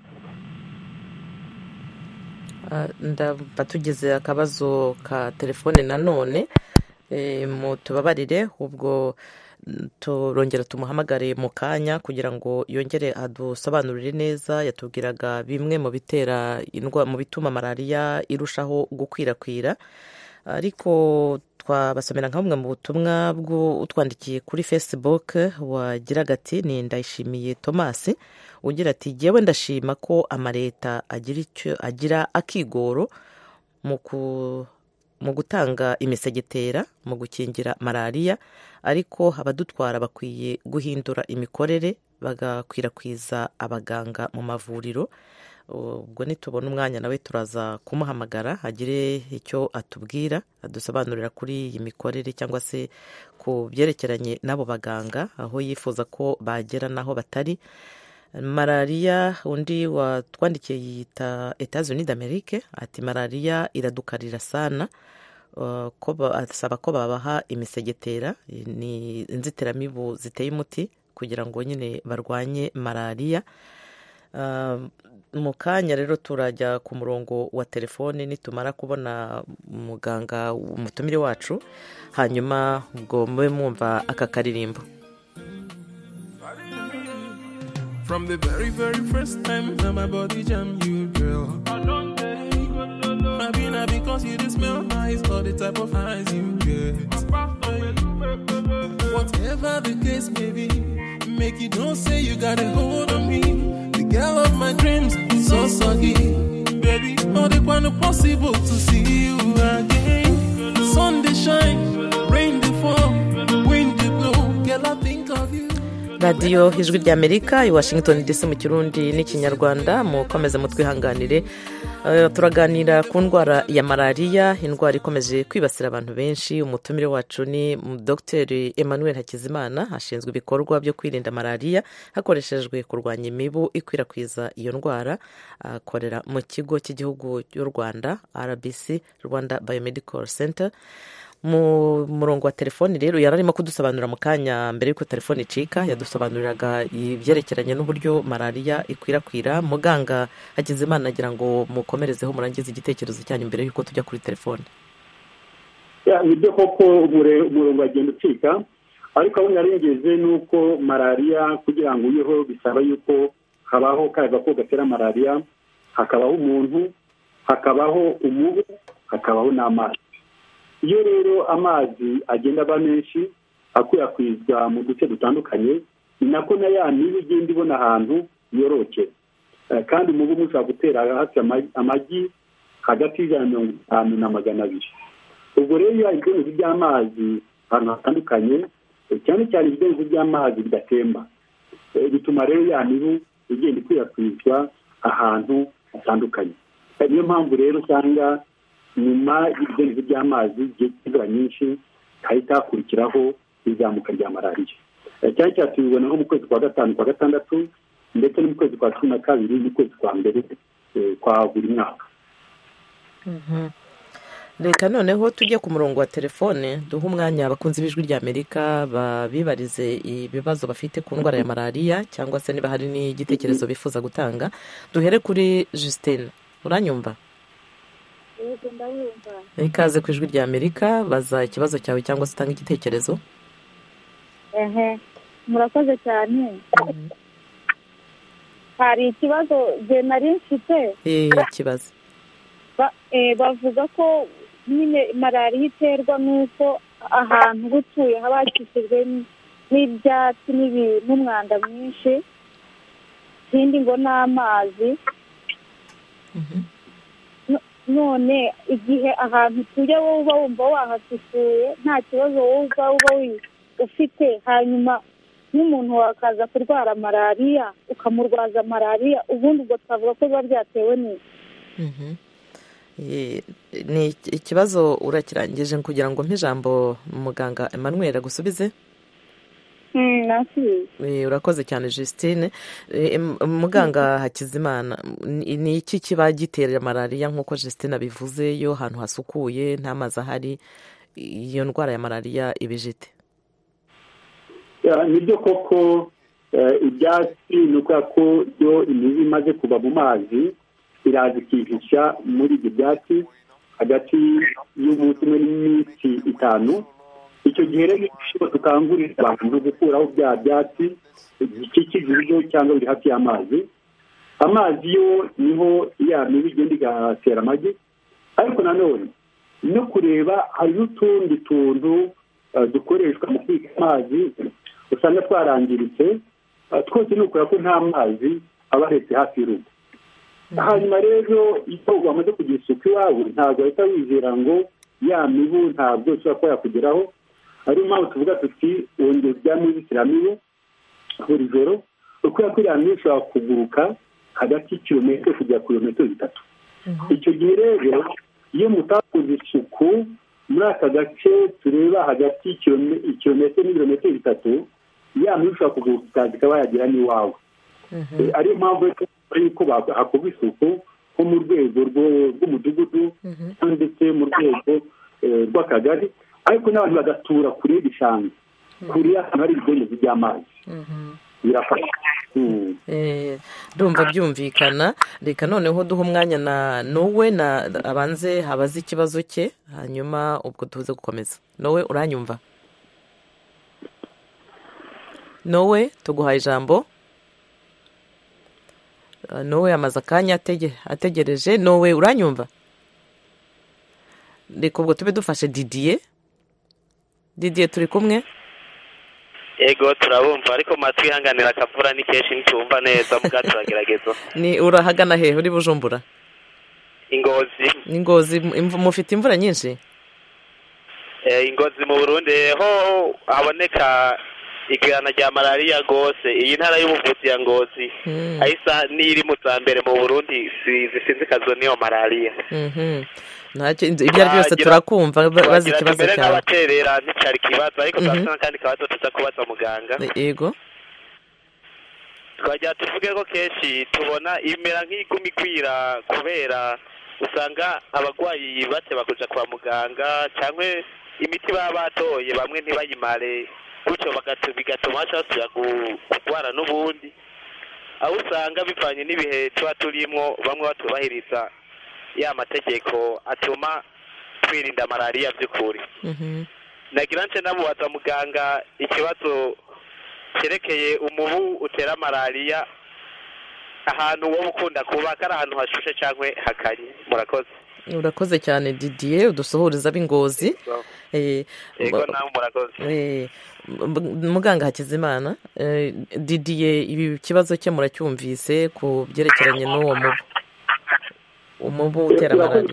Speaker 1: ndumva tugize akabazo ka telefone nanone mutubabarire ubwo turongera tumuhamagare mu kanya kugira ngo yongere adusobanurire neza yatubwiraga bimwe mu bitera indwara mu bituma malariya irushaho gukwirakwira ariko twabasomera nka bumwe mu butumwa bwo utwandikiye kuri Facebook wagiraga ati ni Ndayishimiye Thomas ugira ati jyewe ndashima ko amareta agira icyo agira akigoro mu ku mu gutanga imisegetera mu gukingira malariya ariko abadutwara bakwiye guhindura imikorere bagakwirakwiza abaganga mu mavuriro. Ubwo nitubona umwanya nawe turaza kumuhamagara agire icyo atubwira adusobanurira kuri iyi mikorere cyangwa se ku byerekeranye n'abo baganga aho yifuza ko bagera naho batari. Malariya undi watwandikiye yita Etats-Unis d'Amerique ati malariya iradukarira sana, uh, ko asaba ko babaha imisegetera ni inzitiramibu ziteye umuti kugira ngo nyine barwanye malariya. Uh, mu kanya rero turajya ku murongo wa telefone nitumara kubona muganga umutumire wacu hanyuma ubwo mube mwumva aka karirimbo.
Speaker 13: From the very, very first time that my body jam you, girl. Maybe not because you just smell nice or the type of eyes you get. Whatever the case may be, make you don't say you got a hold on me. The girl of my dreams is so soggy. Baby, all the kind of possible to see you again. Sun they shine, rain they fall, wind they blow. Girl, I think of you.
Speaker 1: radiyo ijwi rya Amerika i Washington D C mu Kirundi n'ikinyarwanda mukomeze mutwihanganire. Uh, turaganira ku ndwara ya malariya, indwara ikomeje kwibasira abantu benshi. Umutumire wacu ni Doctor Emmanuel Hakizimana ashinzwe ibikorwa byo kwirinda malariya hakoreshejwe kurwanya imibu ikwirakwiza iyo ndwara. Akorera uh, mu kigo cy'igihugu cy'u Rwanda R B C, Rwanda Biomedical Center. Mu murongo wa telefoni rero yararimo kudusobanurira mu kanya mbere yuko telefoni icika, yadusobanuriraga ibyerekeranye n'uburyo malariya ikwirakwira. Muganga Hakizimana agira ngo mukomerezeho murangize igitekerezo cyanyu mbere yuko tujya kuri telefoni.
Speaker 12: Ya nibyo koko umurongo agenda ucika, ariko aho narengeze nuko malariya kugira ngo uyeho bisaba yuko habaho kaga ko gatera malariya, hakabaho umuntu, hakabaho umubu, hakabaho n'amazi. Iyo rero amazi agenda aba menshi akwirakwizwa mu duce dutandukanye, ni nako na ya mibu igenda ibona ahantu yorokera. Kandi umubu mushobora gutera hafi amagi hagati y'ijana na mirongo itanu na magana abiri. Ubwo rero iyo ibidendezi by'amazi ahantu hatandukanye, cyane cyane ibidendezi by'amazi bidatemba, bituma rero ya mibu igenda ikwirakwizwa ahantu hatandukanye. Niyo mpamvu rero usanga nyuma y'ibidendezi by'amazi by'imvura nyinshi hahita hakurikiraho izamuka rya malariya. Cyane cyane tubibona nko mu kwezi kwa gatanu kwa gatandatu ndetse no mu kwezi kwa cumi na kabiri n'ukwezi kwa mbere kwa buri mwaka.
Speaker 1: Reka noneho tujye ku murongo wa telefone duha umwanya abakunzi b'ijwi rya Amerika babibarize ibibazo bafite ku ndwara ya malariya cyangwa se niba hari n'igitekerezo bifuza gutanga. Duhere kuri Justine, uranyumva?
Speaker 14: Yego ndabumva.
Speaker 1: Ikaze ku ijwi rya Amerika, baza ikibazo cyawe cyangwa se utanga igitekerezo.
Speaker 14: Ehe, murakoze cyane. Hari ikibazo je nari mfite.
Speaker 1: Eh, ikibazo.
Speaker 14: Ba eh bavuga ko nyine malariya iterwa nuko ahantu gutuye habakishijwe n'ibyatsi n'umwanda mwinshi, ikindi ngo n'amazi.
Speaker 1: Mhm.
Speaker 14: None igihe ahantu tujye wowe uba wumva wahasusuye nta kibazo wowe uba uba ufite, hanyuma n'umuntu wakaza kurwara malariya ukamurwaza malariya, ubundi ubwo twavuga ko biba byatewe n'iki?
Speaker 1: Ni ikibazo urakirangije kugira ngo mp'ijambo muganga Emmanuel agusubize. Urakoze cyane Justine. Muganga Hakizimana, ni iki kiba gitera malariya nk'uko Justine abivuze? Iyo ahantu hasukuye nta mazi ahari, iyo ndwara ya malariya ibijite?
Speaker 12: Nibyo koko, ibyatsi ni ukuvuga ko iyo imibu imaze kuva mu mazi iraza ikihisha muri ibyo byatsi hagati y'umunsi umwe n'iminsi itanu. Icyo gihe rero tukangurira abantu gukuraho bya byatsi bikikije ibiryo cyangwa biri hafi y'amazi. Amazi yo niho ya mibu igenda igatera amagi, ariko nanone no kureba hari n'utundi tuntu dukoreshwa mu kubika amazi usanga twarangiritse, twose ni ukora ko nta mazi aba ahetse hafi y'urugo. Hanyuma rero iyo wamaze kugira isuku iwawe ntabwo ahita wizera ngo ya mibu ntabwo ushobora kuba yakugeraho. ariyo mpamvu tuvuga tuti wongera uryame w'inzitiramibu buri joro, kubera ko iriya mibu ishobora kuguruka hagati y'ikirometero kugera ku birometero bitatu. Icyo gihe rero iyo mutakoze isuku muri aka gace tureba hagati y'ikirometero n'ibirometero bitatu, ya mibu ishobora kuguruka ikaba yagera n'iwawe. ariyo mpamvu yuko hakorwa isuku nko mu rwego rw'umudugudu ndetse mu rwego rw'akagari, ariko n'abantu bagatura kure y'ibishanga, kure y'ahantu hari ibidendezi by'amazi birafasha.
Speaker 1: ndumva byumvikana. reka noneho duha umwanya na nowe na abanze habaze ikibazo cye, hanyuma ubwo tuze gukomeza. nowe uranyumva? nowe tuguhaye ijambo. nowe amaze akanya ategereje. nowe uranyumva? reka ubwo tube dufashe didiye. didiye turi kumwe?
Speaker 15: Ego turabumva, ariko matwihanganira akavura ni kenshi ntitumva neza, muga turagerageza.
Speaker 1: Ni urahagana hehe? uri Bujumbura?
Speaker 15: Ingozi.
Speaker 1: Ingozi mufite imvura nyinshi?
Speaker 15: Eh, Ingozi mu Burundi ho haboneka igirana rya malaria gose. Iyi ntara y'ubuvuzi ya Ngozi hmm. ayisa niri mu zambere mu Burundi zisinzikazwa niyo malaria.
Speaker 1: Mhm. Ntacyo ibyo ari byose turakumva bazi ikibazo cyawe.
Speaker 15: N'abaterera nticari kibazo, ariko twasanga kandi kabazo tuza kubaza muganga.
Speaker 1: Yego.
Speaker 15: Twajya tuvuge ko kenshi tubona imera nk'igumi kwira kubera usanga abagwayi bate bakuja kwa muganga cyangwa imiti baba batoye bamwe ntibayimare, gutyo bigatuma basubira kugwara n'ubundi. Aho usanga bivanye n'ibihe tuba turimo bamwe batubahiriza ya mategeko atuma twirinda malaria by'ukuri.
Speaker 1: Mhm.
Speaker 15: Nagira nce namubaza muganga ikibazo cyerekeye umubu utera malaria, ahantu wo ukunda kuba kari ahantu hashushe cyangwa hakanye. Murakoze.
Speaker 1: Urakoze cyane Didier, udusohoreza b'Ingozi.
Speaker 15: Eh ego nawe murakoze.
Speaker 1: Eh muganga Hakizimana, eh, Didier ibi kibazo cye muracyumvise ku byerekeranye n'uwo mubu. umubu utera malaria.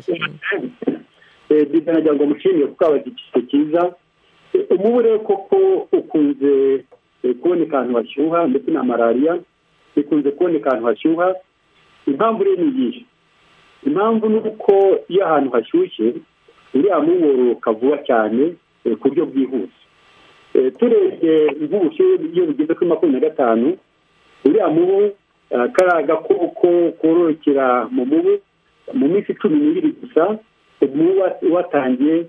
Speaker 12: Eh Didier ngo mushimye kuko abagikiko kiza. Umubu rero koko ukunze kuboneka ahantu hashyuha ndetse na malaria ikunze kuboneka ahantu hashyuha. Impamvu rero ni iyi. Impamvu ni uko iyo ahantu hashyushye uriya mubu woroka vuba cyane ku buryo bwihuse. Turebye nk'ubushyuhe iyo bugeze kuri makumyabiri na gatanu, uriya mubu kari agakoko kororokera mu mubu mu minsi cumi n'ibiri gusa umubu watangiye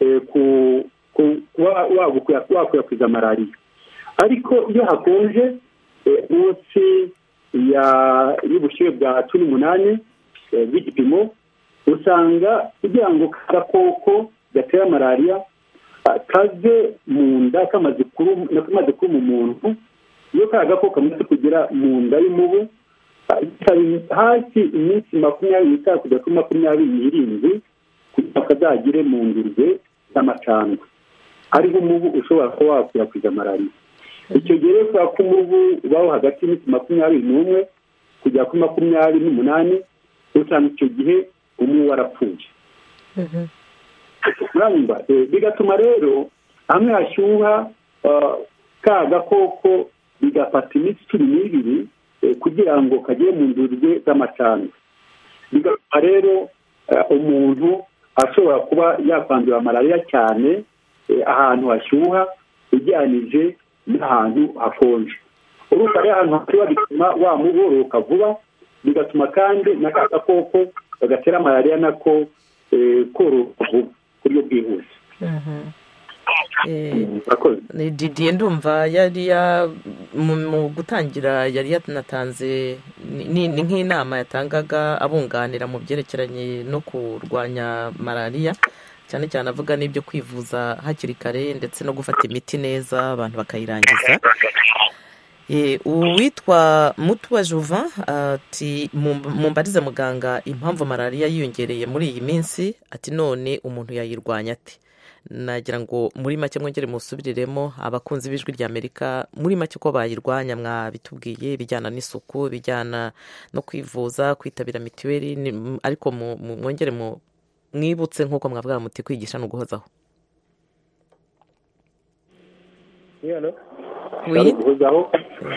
Speaker 12: wakwirakwiza malaria. Ariko iyo hakonje munsi y'ubushyuhe bwa cumi n'umunani bw'igipimo, usanga kugira ngo agakoko gatera malaria kaze mu nda kamaze kuba mu muntu. Iyo ka gakoko kamaze kugera mu nda y'umubu hasi iminsi makumyabiri n'itanu kugera kuri makumyabiri n'irindwi kugira kazagire mu ngurube z'amacandwe, ariho umubu ushobora kuba wakwirakwiza malaria. Icyo gihe rero kubera ko umubu ubaho hagati y'iminsi makumyabiri n'umwe kugera kuri makumyabiri n'umunani, usanga icyo gihe umubu warapfuye. Bigatuma rero hamwe hashyuha ka gakoko bigafata iminsi cumi n'ibiri kugira ngo kagere mu ngurube z'amacandwe. Bigatuma rero umuntu ashobora kuba yakwandura malaria cyane ahantu hashyuha ujyanije n'ahantu hakonje. Urumva rero ahantu hashyuha bituma wa mubu woroka vuba, bigatuma kandi n'aka gakoko kagatera malaria nako koroka vuba ku buryo bwihuse.
Speaker 1: Ni Didier ndumva yari mu gutangira yari yanatanze ni nk'inama yatangaga abunganira mu byerekeranye no kurwanya malaria, cyane cyane avuga n'ibyo kwivuza hakiri kare ndetse no gufata imiti neza abantu bakayirangiza. uwitwa Mutuwa Juvan ati mumbarize muganga impamvu malariya yiyongereye muri iyi minsi, ati none umuntu yayirwanya ati. Nagira ngo muri make mwongere musubiriremo abakunzi b'ijwi rya Amerika muri make ko bayirwanya, mwabitubwiye bijyana n'isuku, bijyana no kwivuza, kwitabira mituweli, ariko mwongere mwibutse nk'uko mwavuga muti kwigisha no guhozaho.
Speaker 12: guhozaho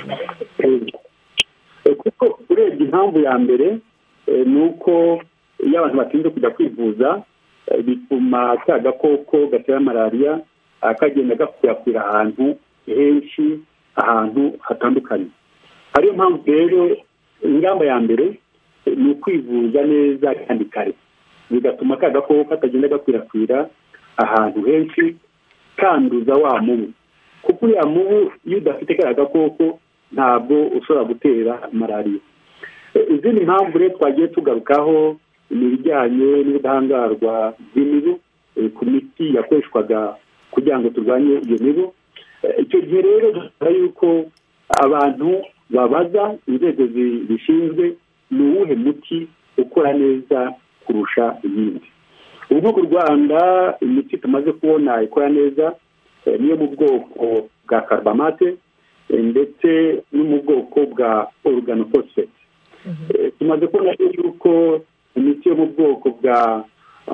Speaker 12: kuko urebye impamvu ya mbere ni uko iyo abantu batinze kujya kwivuza bituma ka gakoko gatera malariya kagenda gakwirakwira ahantu henshi, ahantu hatandukanye. ariyo mpamvu rero ingamba ya mbere ni ukwivuza neza kandi kare, bigatuma ka gakoko katagenda gakwirakwira ahantu henshi kanduza wa mubu, kuko uriya mubu iyo udafite kariya gakoko ntabwo ushobora gutera malariya. izindi mpamvu rero twagiye tugarukaho ni ibijyanye n'ubudahangarwa bw'imibu ku miti yakoreshwaga kugira ngo turwanye iyo mibu. icyo gihe rero dusaba yuko abantu babaza inzego zishinzwe ni uwuhe muti ukora neza kurusha iyindi. ubu nko mu Rwanda imiti tumaze kubona ikora neza niyo mu bwoko bwa carbamate ndetse no mu bwoko bwa organophosphate. tumaze kubona yuko imiti yo mu bwoko bwa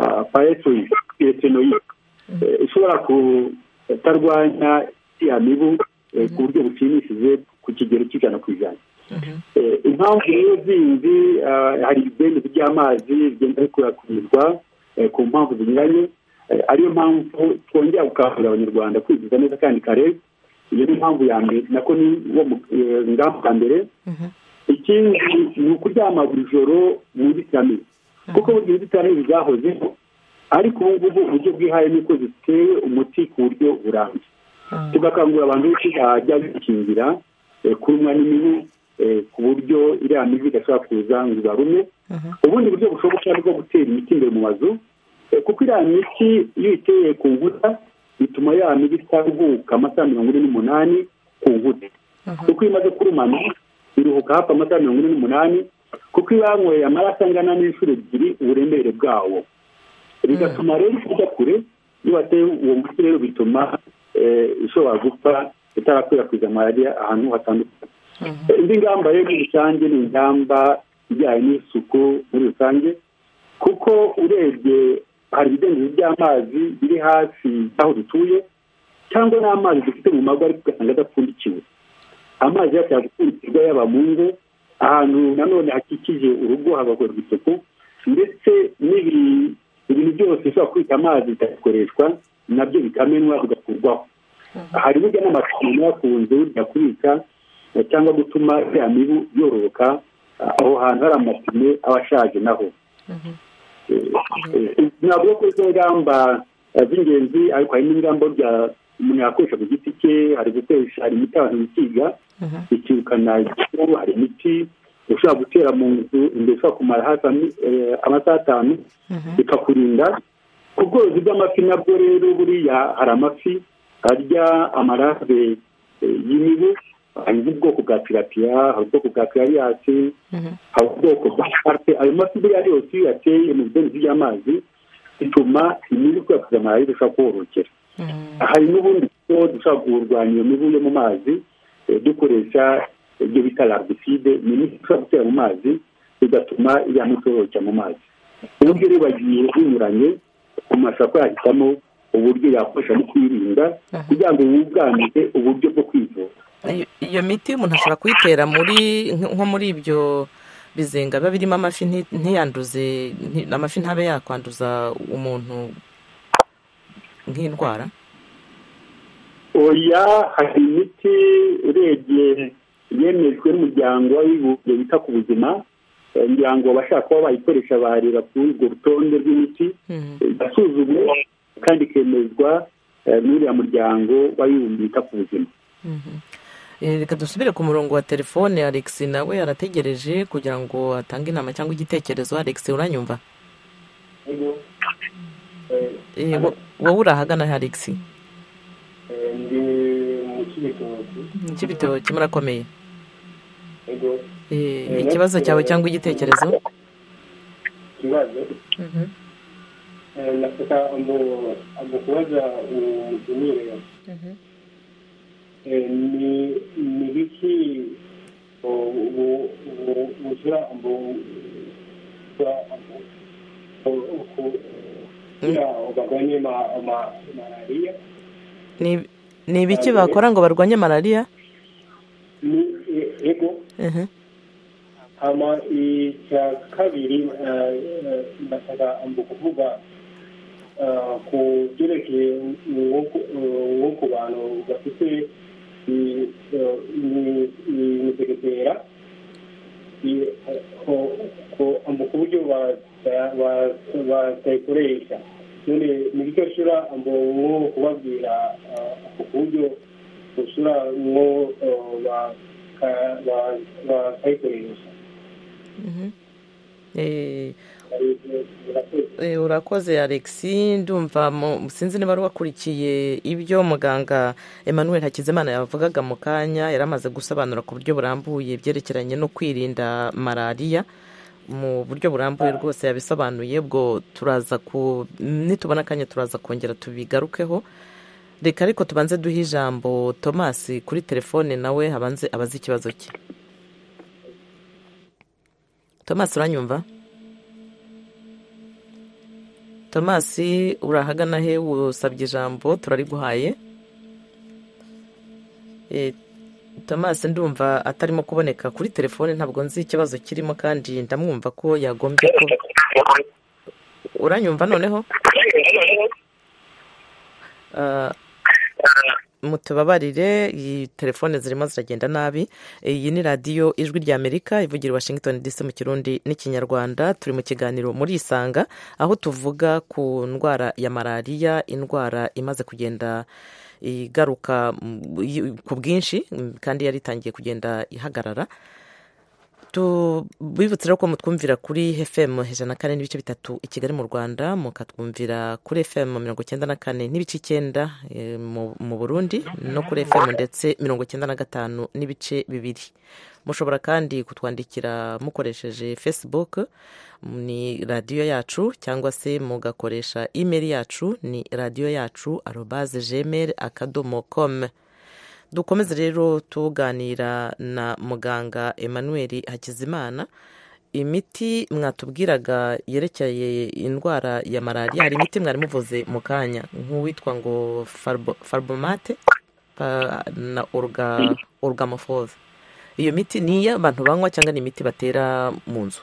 Speaker 12: pyrethroid ishobora kutarwanya ya mibu ku buryo bushimishije ku kigero cy'ijana ku ijana. impamvu rero zindi hari ibidendezi by'amazi bigenda bikwirakwizwa ku mpamvu zinyuranye, ariyo mpamvu twongera gukangurira abanyarwanda kwivuza neza kandi kare. iyo ni impamvu ya mbere, nako ni wo ngamba ya mbere. ikindi ni ukuryama buri joro mu nzitiramibu, kuko burya inzitiramibu zahozeho, ariko ubu ngubu uburyo bwihaye nuko zitewe umuti ku buryo burambye. tugakangurira abantu benshi bajya bikingira kurumwa n'imibu ku buryo iriya mibu idashobora kuza ngo ibarume. ubundi buryo bushoboka bwo gutera imiti imbere mu mazu, kuko iriya miti iyo iteye ku nkuta bituma ya mibu itaruhuka amasaha mirongo ine n'umunani ku nkuta, kuko iyo imaze kurumana iruhuka hafi amasaha mirongo ine n'umunani, kuko iyo yanyweye amaraso angana n'inshuro ebyiri uburemere bwawo, bigatuma rero kujya kure. iyo wateye uwo muti rero bituma ishobora gupfa itarakwirakwiza malariya ahantu hatandukanye. indi ngamba rero muri rusange ni ingamba ijyanye n'isuku muri rusange, kuko urebye hari ibidendezi by'amazi biri hafi aho dutuye, cyangwa n'amazi dufite mu mago ariko ugasanga adapfundikiwe. amazi yashaka gupfundikirwa yaba mu ngo, ahantu nanone hakikije urugo hagakorerwa isuku, ndetse n'ibintu byose bishobora kwita amazi bitakoreshwa nabyo bikamenwa bigakurwaho. hari burya n'amashanyarazi yakunze burya kubika cyangwa gutuma ya mibu yororoka aho hantu hari amapine aba ashaje naho. ntabwo ko izo ngamba z'ingenzi, ariko hari n'ingamba umuntu yakoresha ku giti cye. hari gukoresha hari imiti abantu bikiga ikirukana igifu, hari imiti ushobora gutera mu nzu imbere ushobora kumara hafi amasaha atanu bikakurinda. ku bworozi bw'amafi nabwo rero buriya hari amafi arya amarave y'imibu, hari ubwoko bwa tilapia, hari ubwoko bwa clariyasi, hari ubwoko bwa karpe. ayo mafi buriya yose iyo yateye mu bidendezi by'amazi bituma imibu ikwirakwiza malariya idashobora kororokera. hari n'ubundi buryo dushobora kurwanya iyo mibu yo mu mazi dukoresha ibyo bita larvicide, ni imiti ishobora gutera mu mazi bigatuma iriya mibu itororokera mu mazi. uburyo rero bagiye binyuranye, umuntu ashobora kuba yahitamo uburyo yakoresha no kwirinda kugira ngo wunganire uburyo bwo kwivuza.
Speaker 1: iyo miti umuntu ashobora kuyitera muri nko muri ibyo bizenga biba birimo amafi ntiyanduze, amafi ntabe yakwanduza umuntu nk'indwara.
Speaker 12: oya, hari imiti urebye yemejwe n'umuryango w'abibumbye wita ku buzima, umuryango bashaka kuba bayikoresha bareba kuri urwo rutonde rw'imiti igasuzumwa kandi ikemezwa n'uriya muryango w'abibumbye wita ku buzima.
Speaker 1: reka dusubire ku murongo wa telefone. Alex nawe arategereje kugira ngo atange inama cyangwa igitekerezo. Alex, uranyumva? wowe urahagana Alex?
Speaker 16: ndi mu
Speaker 1: cy'ibitoki murakomeye.
Speaker 16: Ego.
Speaker 1: Eh, ikibazo cyawe cyangwa igitekerezo?
Speaker 16: Ikibazo. Mhm. Eh, nataka ambo ambo kuwaza utumire. Mhm. Eh, ni ni hiki o o o usura ambo kwa ambo o ya baganye ma ma malaria.
Speaker 1: Ni ni ibiki bakora ngo barwanye malaria?
Speaker 16: Ni ego. Mhm. Ama icya kabiri ndashaka ambo kuvuga ku byerekeye nko ku bantu bafite imisegetera ambo ku buryo batayikoresha none ni bityo shura ambo nko kubabwira ku buryo ushura nko bakayikoresha.
Speaker 1: Urakoze Alexi, ndumva sinzi niba wakurikiye ibyo muganga Emmanuel Hakizimana yavugaga mu kanya. Yaramaze gusobanura ku buryo burambuye byerekeranye no kwirinda malaria mu buryo burambuye rwose yabisobanuye. Bwo turaza ku nitubona akanya turaza kongera tubigarukeho. Reka ariko tubanze duhe ijambo Thomas kuri telefone, nawe habanze abazi ikibazo cye. Thomas, uranyumva? Thomas, urahagana he? Usabye ijambo turariguhaye. Eh, Thomas ndumva atarimo kuboneka kuri telefone, ntabwo nzi ikibazo kirimo kandi ndamwumva ko yagombye ko. Uranyumva noneho? Uh, mutubabarire, iyi telefone zirimo ziragenda nabi. Iyi ni radiyo Ijwi ry'Amerika ivugira Washington D C mu Kirundi n'ikinyarwanda. Turi mu kiganiro muri Isanga aho tuvuga ku ndwara ya malaria, indwara imaze kugenda igaruka ku bwinshi kandi yari itangiye kugenda ihagarara. Tubibutse ko mutwumvira kuri F M ijana na kane n'ibice bitatu i Kigali mu Rwanda, mukatwumvira kuri F M mirongo icyenda na kane n'ibice icyenda mu Burundi, no kuri F M ndetse mirongo icyenda na gatanu n'ibice bibiri. Mushobora kandi kutwandikira mukoresheje Facebook, ni radiyo yacu, cyangwa se mugakoresha email yacu ni radiyo yacu arobase gmail akadomo com. Dukomeze rero tuganira na muganga Emmanuel Hakizimana. Imiti mwatubwiraga yerekeye indwara ya malaria, hari imiti mwari muvuze mu kanya nk'uwitwa ngo Farbomate na Orga Orgamorphose. Iyo miti ni iy'abantu banywa cyangwa ni imiti batera mu nzu?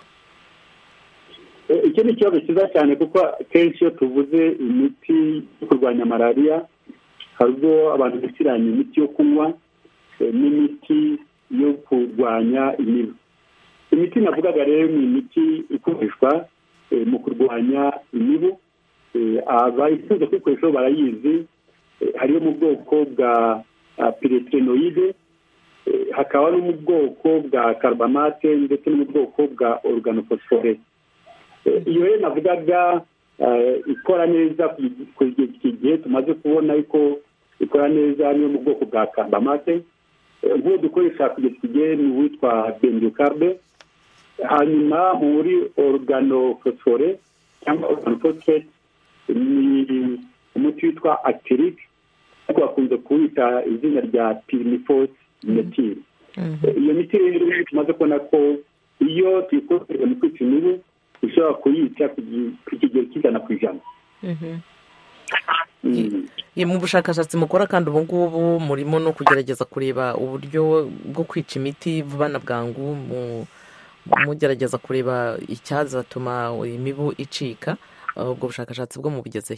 Speaker 12: Icyo ni ikibazo cyiza cyane kuko kenshi iyo tuvuze imiti yo kurwanya malaria hari ubwo abantu bisiranya imiti yo kunywa n'imiti yo kurwanya imibu. Imiti navugaga rero ni imiti ikoreshwa mu kurwanya imibu. Abayikunze kuyikoresha barayizi. Hariyo mu bwoko bwa pyréthrinoïde, hakaba no mu bwoko bwa carbamate ndetse no mu bwoko bwa organophosphore. Iyo rero navugaga ikora neza ku gihe tumaze kubona ko ikora neza niyo mu bwoko bwa carbamate. Nk'uwo dukoresha kugeza igihe ni uwitwa benzocabe. Hanyuma muri organophosphore cyangwa organophosphate ni umuti witwa acrylic, ariko bakunze kuwita izina rya pyrimifos methyl. Iyo miti rero tumaze kubona ko iyo tuyikoresheje mu kwica imibu ishobora kuyica ku kigero cy'ijana ku ijana.
Speaker 1: Mu bushakashatsi mukora kandi ubu ngubu murimo no kugerageza kureba uburyo bwo kwica imiti vuba na bwangu, mugerageza kureba icyazatuma imibu icika. Ubwo bushakashatsi bwo mubigezeye?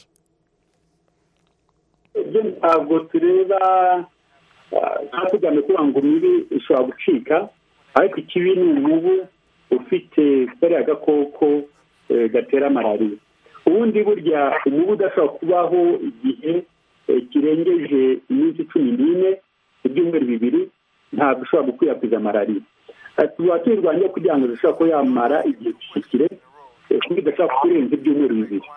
Speaker 12: Ntabwo tureba tugamije kuvuga ngo imibu ishobora gucika, ariko ikibi ni umubu ufite kariya gakoko gatera malaria. Ubundi burya umubu udashobora kubaho igihe kirengeje iminsi cumi n'ine, ibyumweru bibiri, ntabwo ushobora gukwirakwiza malaria. Tuba tuyirwanya kugira ngo dushobora kuba yamara igihe kirekire, kuko idashobora kurenza ibyumweru bibiri.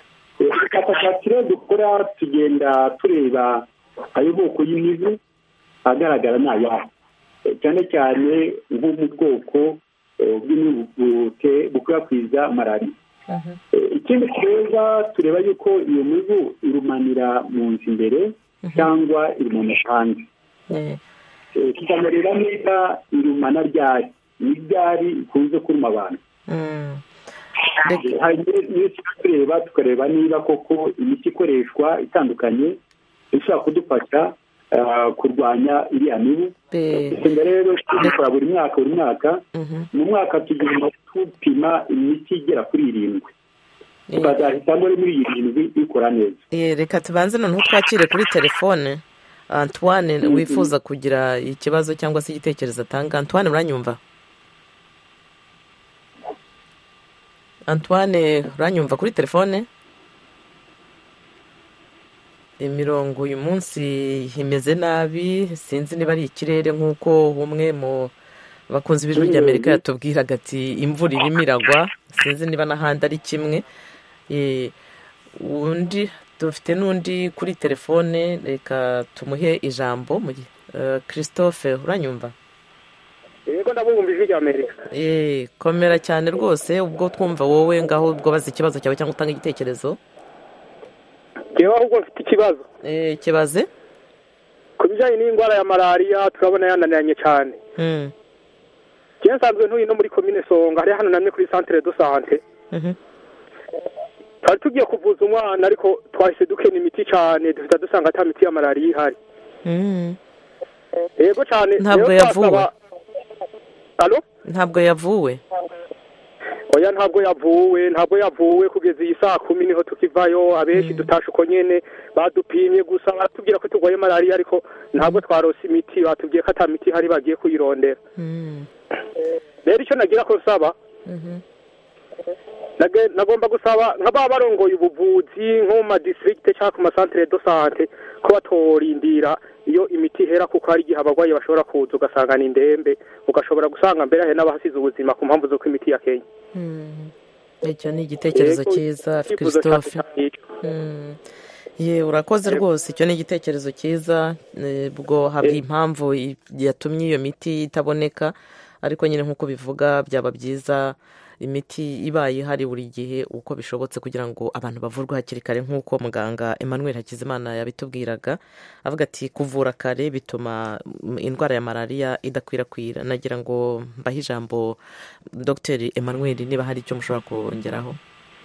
Speaker 12: Ubushakashatsi rero dukora tugenda tureba ayo moko y'imibu agaragara ni ayahe cyane cyane nko mu bwoko bw'imibu bukwirakwiza malariya. Ikindi tureba tureba yuko iyo mibu irumanira mu nzu imbere cyangwa irumana hanze. tukamureba niba irumana ryari ni ryari ikunze kuruma abantu. Niyo tureba tukareba niba koko imiti ikoreshwa itandukanye ishobora kudufasha kurwanya iriya mibu. Rero dukora buri mwaka buri mwaka mu mwaka tugenda tupima imiti igera kuri irindwi tukazahitamo muri iyi irindwi ikora neza.
Speaker 1: Reka tubanze noneho twakire kuri telefone Antoine wifuza kugira ikibazo cyangwa se igitekerezo atanga. Antoine uranyumva? Antoine uranyumva kuri telefone? Imirongo uyu munsi imeze nabi, sinzi niba ari ikirere nk'uko umwe mu bakunzi b'ijwi ry'Amerika yatubwiraga ati imvura irimo iragwa, sinzi niba n'ahandi ari kimwe. Undi dufite n'undi kuri telefone, reka tumuhe ijambo. Christophe uranyumva?
Speaker 17: Yego ndabumva ijwi ry'Amerika.
Speaker 1: Eh, komera cyane rwose, ubwo twumva wowe ngaho ubwo bazi ikibazo cyawe cyangwa utanga igitekerezo.
Speaker 17: Jewe ahubwo mfite ikibazo.
Speaker 1: Eh, kibaze?
Speaker 17: Ku bijyanye n'indwara ya malaria turabona yananiranye cyane.
Speaker 1: Mhm.
Speaker 17: Je nsanzwe ntuye no muri commune Songa, hari hano namwe kuri centre de santé.
Speaker 1: Mhm.
Speaker 17: Twari tugiye kuvuza umwana ariko twahise dukena imiti cyane, dufite dusanga ata miti ya malaria ihari.
Speaker 1: Mhm.
Speaker 17: Yego cyane.
Speaker 1: Ntabwo yavuwe.
Speaker 17: Allo?
Speaker 1: Ntabwo yavuwe.
Speaker 17: Oya ntabwo yavuwe, ntabwo yavuwe kugeza iyi saa kumi niho tukivayo, abenshi dutashe uko nyene badupimye gusa batubwira ko turwaye malaria ariko ntabwo twarose imiti, batubwiye ko ata miti hari bagiye kuyirondera.
Speaker 1: Mhm.
Speaker 17: Rero icyo nagira ko nsaba,
Speaker 1: Mhm.
Speaker 17: nagomba gusaba nk'aba barongoye ubuvuzi nko mu ma district cyangwa ku ma centre de santé ko batorindira iyo imiti ihera, kuko hari igihe abarwayi bashobora kuza ugasanga ni ndembe, ugashobora gusanga mbere ahe n'abahasize ubuzima ku mpamvu z'uko imiti yakenye.
Speaker 1: Icyo ni igitekerezo cyiza Christophe. Ye urakoze rwose, icyo ni igitekerezo cyiza, ubwo hari impamvu yatumye iyo miti itaboneka, ariko nyine nk'uko bivuga byaba byiza imiti ibaye ihari buri gihe uko bishobotse kugira ngo abantu bavurwe hakiri kare, nk'uko muganga Emmanuel Hakizimana yabitubwiraga avuga ati kuvura kare bituma indwara ya malaria idakwirakwira. Nagira ngo mbahe ijambo Dr Emmanuel niba hari icyo mushobora kongeraho.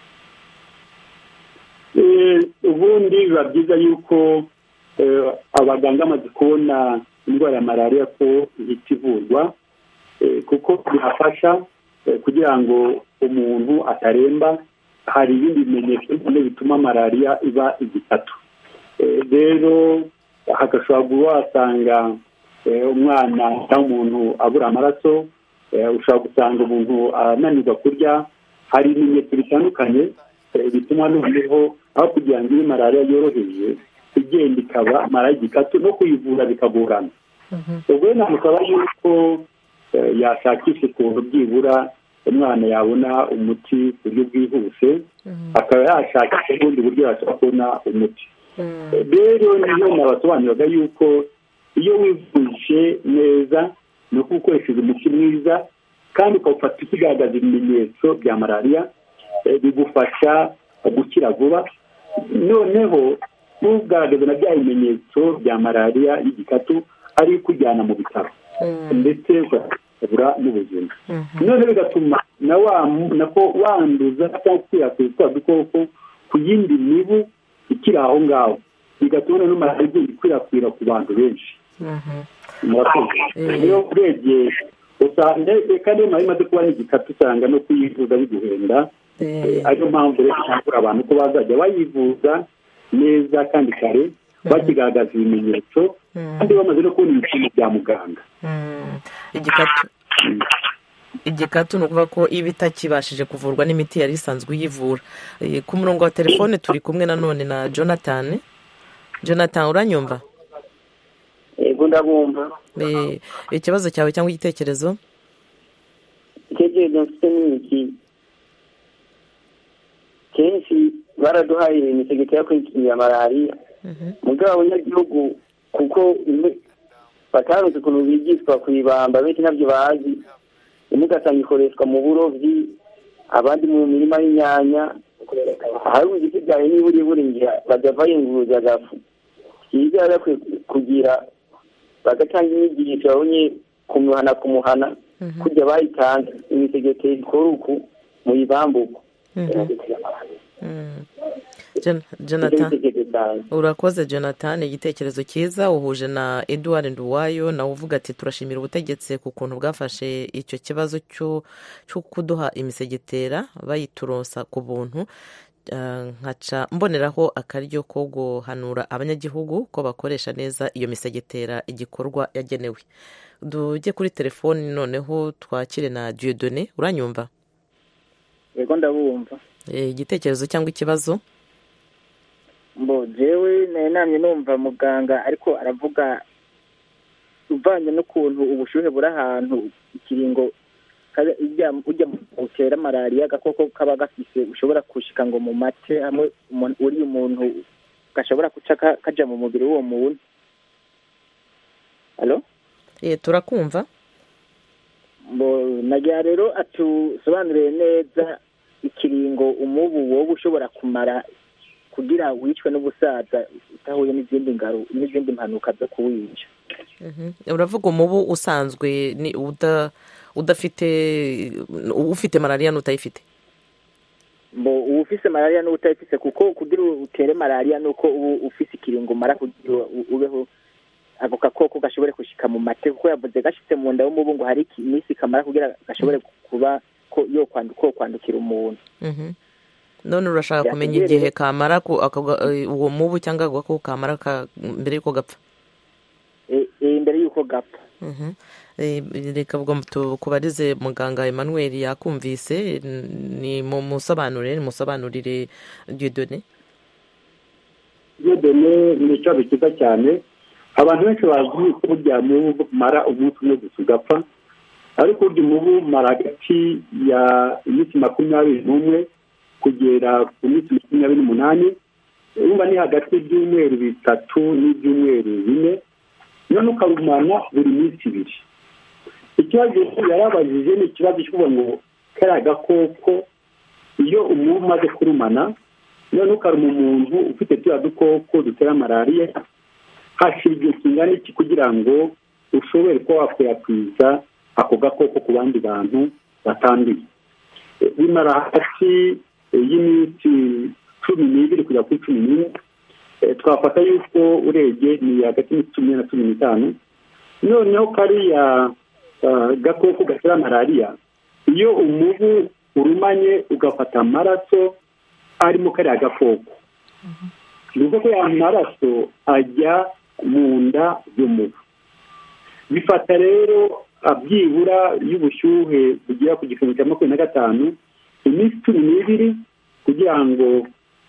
Speaker 12: Ubundi biba byiza yuko abaganga bamaze kubona indwara ya malaria ko ihita ivurwa, kuko bihafasha kugira ngo umuntu ataremba. Hari ibindi bimenyetso bituma malaria iba igitatu. Rero hagashobora kuba wasanga umwana cyangwa umuntu abura amaraso, ushobora gusanga umuntu ananirwa kurya. Hari ibimenyetso bitandukanye bituma noneho aho kugira ngo iyi malaria yoroheje igenda ikaba malaria igitatu, no kuyivura bikagorana. Ubwo namusaba yuko yashakisha ukuntu byibura umwana yabona umuti ku buryo bwihuse, akaba yashakisha ubundi buryo yashobora kubona umuti. Rero niyo nabasobanuriraga yuko iyo wivuje neza ni uko ukoresheje umuti mwiza kandi ukawufata ukigaragaza ibimenyetso bya malaria, bigufasha gukira vuba. Noneho ntugaragaze na bya bimenyetso bya malaria y'igikatu ari kujyana mu bitaro ndetse ukabura n'ubuzima. None bigatuma nako wanduza cyangwa gukwirakwiza twa dukoko ku yindi mibu ikiri aho ngaho, bigatuma no malaria ikwirakwira ku bantu benshi. Rero urebye usanga reka niyo mpamvu imaze kuba n'igikatu usanga no kuyivuza biguhenda. Ariyo mpamvu rero ikangurira abantu ko bazajya bayivuza neza kandi kare, bakigaragaza ibimenyetso kandi bamaze no kubona ibipimo bya muganga.
Speaker 1: Igikatu igikatu ni ukuvuga ko iba itakibashije kuvurwa n'imiti yari isanzwe uyivura. Ku murongo wa telefone turi kumwe nanone na Jonathan. Jonathan uranyumva?
Speaker 18: Yego ndabumva.
Speaker 1: Ikibazo cyawe cyangwa igitekerezo?
Speaker 18: Igitekerezo mfite ni iki, kenshi baraduhaye imitegeko yo kwikingira malaria, mugabo abanyagihugu kuko bataronse ukuntu bigishwa kwibamba benshi nabyo bazi imwe ugasanga ikoreshwa mu burovyi abandi mu mirima y'inyanya hari igiti byawe niba uri buri ngira bajya bayinguruza agafu cyiza rero kugira bagatanga inyigisho babonye kumuhana kumuhana kujya bayitanze imitegeko ikora uku mu ibambuko
Speaker 1: Jonathan urakoze Jonathan igitekerezo cyiza uhuje na Edouard Nduwayo nawe uvuga ati turashimira ubutegetsi ku kuntu bwafashe icyo kibazo cyo cyo kuduha imisegetera bayituronsa ku buntu nkaca mboneraho akaryo ko guhanura abanyagihugu ko bakoresha neza iyo misegetera igikorwa yagenewe. Dujye kuri telefoni noneho twakire na Dieudonné uranyumva?
Speaker 19: Yego ndabumva.
Speaker 1: Igitekerezo cyangwa ikibazo?
Speaker 19: Mbo jewe namye numva muganga ariko aravuga uvanye n'ukuntu ubushuhe buri ahantu ikiringo ujya ujya utera malaria agakoko kaba gafise ushobora kushika ngo mu mate hamwe uri umuntu gashobora kuca kaja mu mubiri w'uwo muntu. Allo?
Speaker 1: Eh turakumva.
Speaker 19: Mbo nagira rero atusobanurire neza ikiringo umubu wowe ushobora kumara kugira wicwe n'ubusaza utahuye n'izindi ngaro n'izindi mpanuka zo kuwica.
Speaker 1: Mhm. Uravuga umubu usanzwe ni uda udafite ufite malaria n'utayifite?
Speaker 19: Mbo ufise malaria n'utayifise kuko kugira utere malaria nuko ufise ikiringo mara kugira ubeho ako gakoko gashobore kushika mu mate kuko yavuze gashitse mu nda y'umubu ngo hari imisi kamara kugira gashobore kuba ko yo kwanduka kwandukira umuntu.
Speaker 1: Mhm. None urashaka kumenya igihe kamara uwo mubu cyangwa agako kamara mbere yuko gapfa?
Speaker 19: Eh imbere yuko gapfa.
Speaker 1: Mhm. Eh reka bwo tukubarize muganga Emmanuel yakumvise ni mu musobanurire ni musobanurire Dieudonné.
Speaker 12: Dieudonné ni cyo bikiza cyane abantu benshi bazi ko burya mubu mara umunsi umwe gusa ugapfa ariko urya umubu mara hagati ya iminsi makumyabiri n'umwe kugera ku minsi makumyabiri n'umunani urumva ni hagati y'ibyumweru bitatu n'ibyumweru bine none ukawumana buri minsi ibiri. Ikibazo yarabajije ni ikibazo cy'uvuga ngo kariya gakoko iyo umubu umaze kurumana none ukaruma umuntu ufite tuya dukoko dutera malaria hashira igihe kingana iki kugira ngo ushobore kuba wakwirakwiza ako gakoko ku bandi bantu batanduye. Bimara hagati y'iminsi cumi n'ibiri kujya kuri cumi n'imwe twafata yuko urebye ni hagati y'iminsi cumi na cumi n'itanu. Noneho kariya gakoko gatera malaria iyo umubu urumanye ugafata amaraso arimo kariya gakoko nuko ko ya maraso ajya mu nda y'umubu bifata rero abyibura y'ubushyuhe bugira ku gipimo cya makumyabiri na gatanu iminsi cumi n'ibiri kugira ngo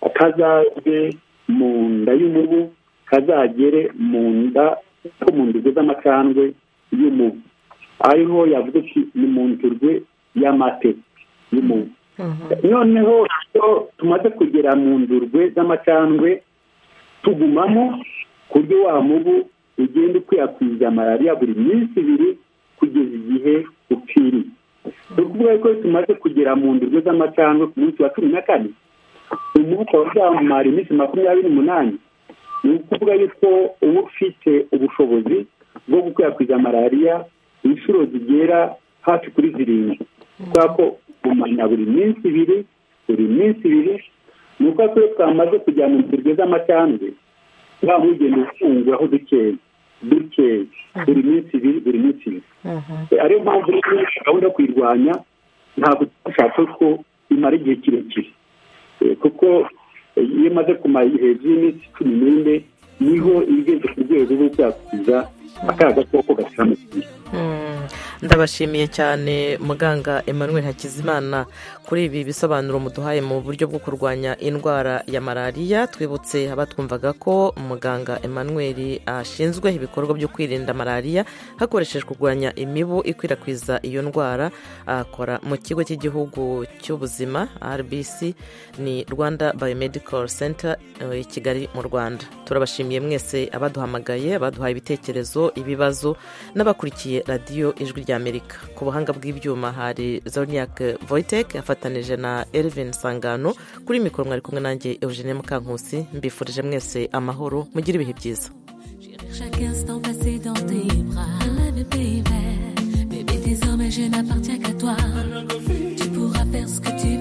Speaker 12: kazaze mu nda y'umubu kazagere mu nda ko mu ndugu z'amacandwe y'umubu ariho yavuze ko ni mu ndurwe y'amate y'umubu. Noneho tumaze kugera mu ndurwe z'amacandwe tugumamo ku buryo wa mubu ugenda ukwirakwiza malaria buri minsi ibiri kugeza igihe upfiriye. ni ukuvuga ko tumaze kugera mu ndurwe z'amacandwe ku munsi wa cumi na kane umubu ukaba uzamara iminsi makumyabiri n'umunani. ni ukuvuga yuko uba ufite ubushobozi bwo gukwirakwiza malaria inshuro zigera hafi kuri zirindwi kubera ko umanya buri minsi ibiri buri minsi ibiri ni uko twe twamaze kujya mu ndurwe z'amacandwe waba ugenda ufunguraho dukeya dukeya buri minsi ibiri buri minsi ibiri. ariyo mpamvu gahunda yo kuyirwanya ntabwo dushaka ko imara igihe kirekire kuko iyo imaze kumara igihe by'iminsi cumi n'ine niho igeze ku rwego rwo kwakwiza aka gakoko gatera mu gihe.
Speaker 1: ndabashimiye cyane muganga Emmanuel Hakizimana kuri ibi bisobanuro muduhaye mu buryo bwo kurwanya indwara ya malariya. twibutse abatwumvaga ko muganga Emmanuel ashinzwe ibikorwa byo kwirinda malariya hakoreshejwe kurwanya imibu ikwirakwiza iyo ndwara. akora mu kigo cy'igihugu cy'ubuzima R B C, ni Rwanda Biomedical Center i Kigali mu Rwanda. turabashimiye mwese abaduhamagaye, abaduhaye ibitekerezo, ibibazo, n'abakurikiye radiyo ijwi ry'Amerika. ku buhanga bw'ibyuma hari Zoniak Voitek afatanije na Elvin Sangano. kuri mikoro mwari kumwe nanjye Eugenie Mukankusi. mbifurije mwese amahoro, mugire ibihe byiza.
Speaker 20: Chaque instant passé dans tes bras, I love you baby. Baby désormais je n'appartiens qu'à toi. Tu pourras faire ce que tu veux.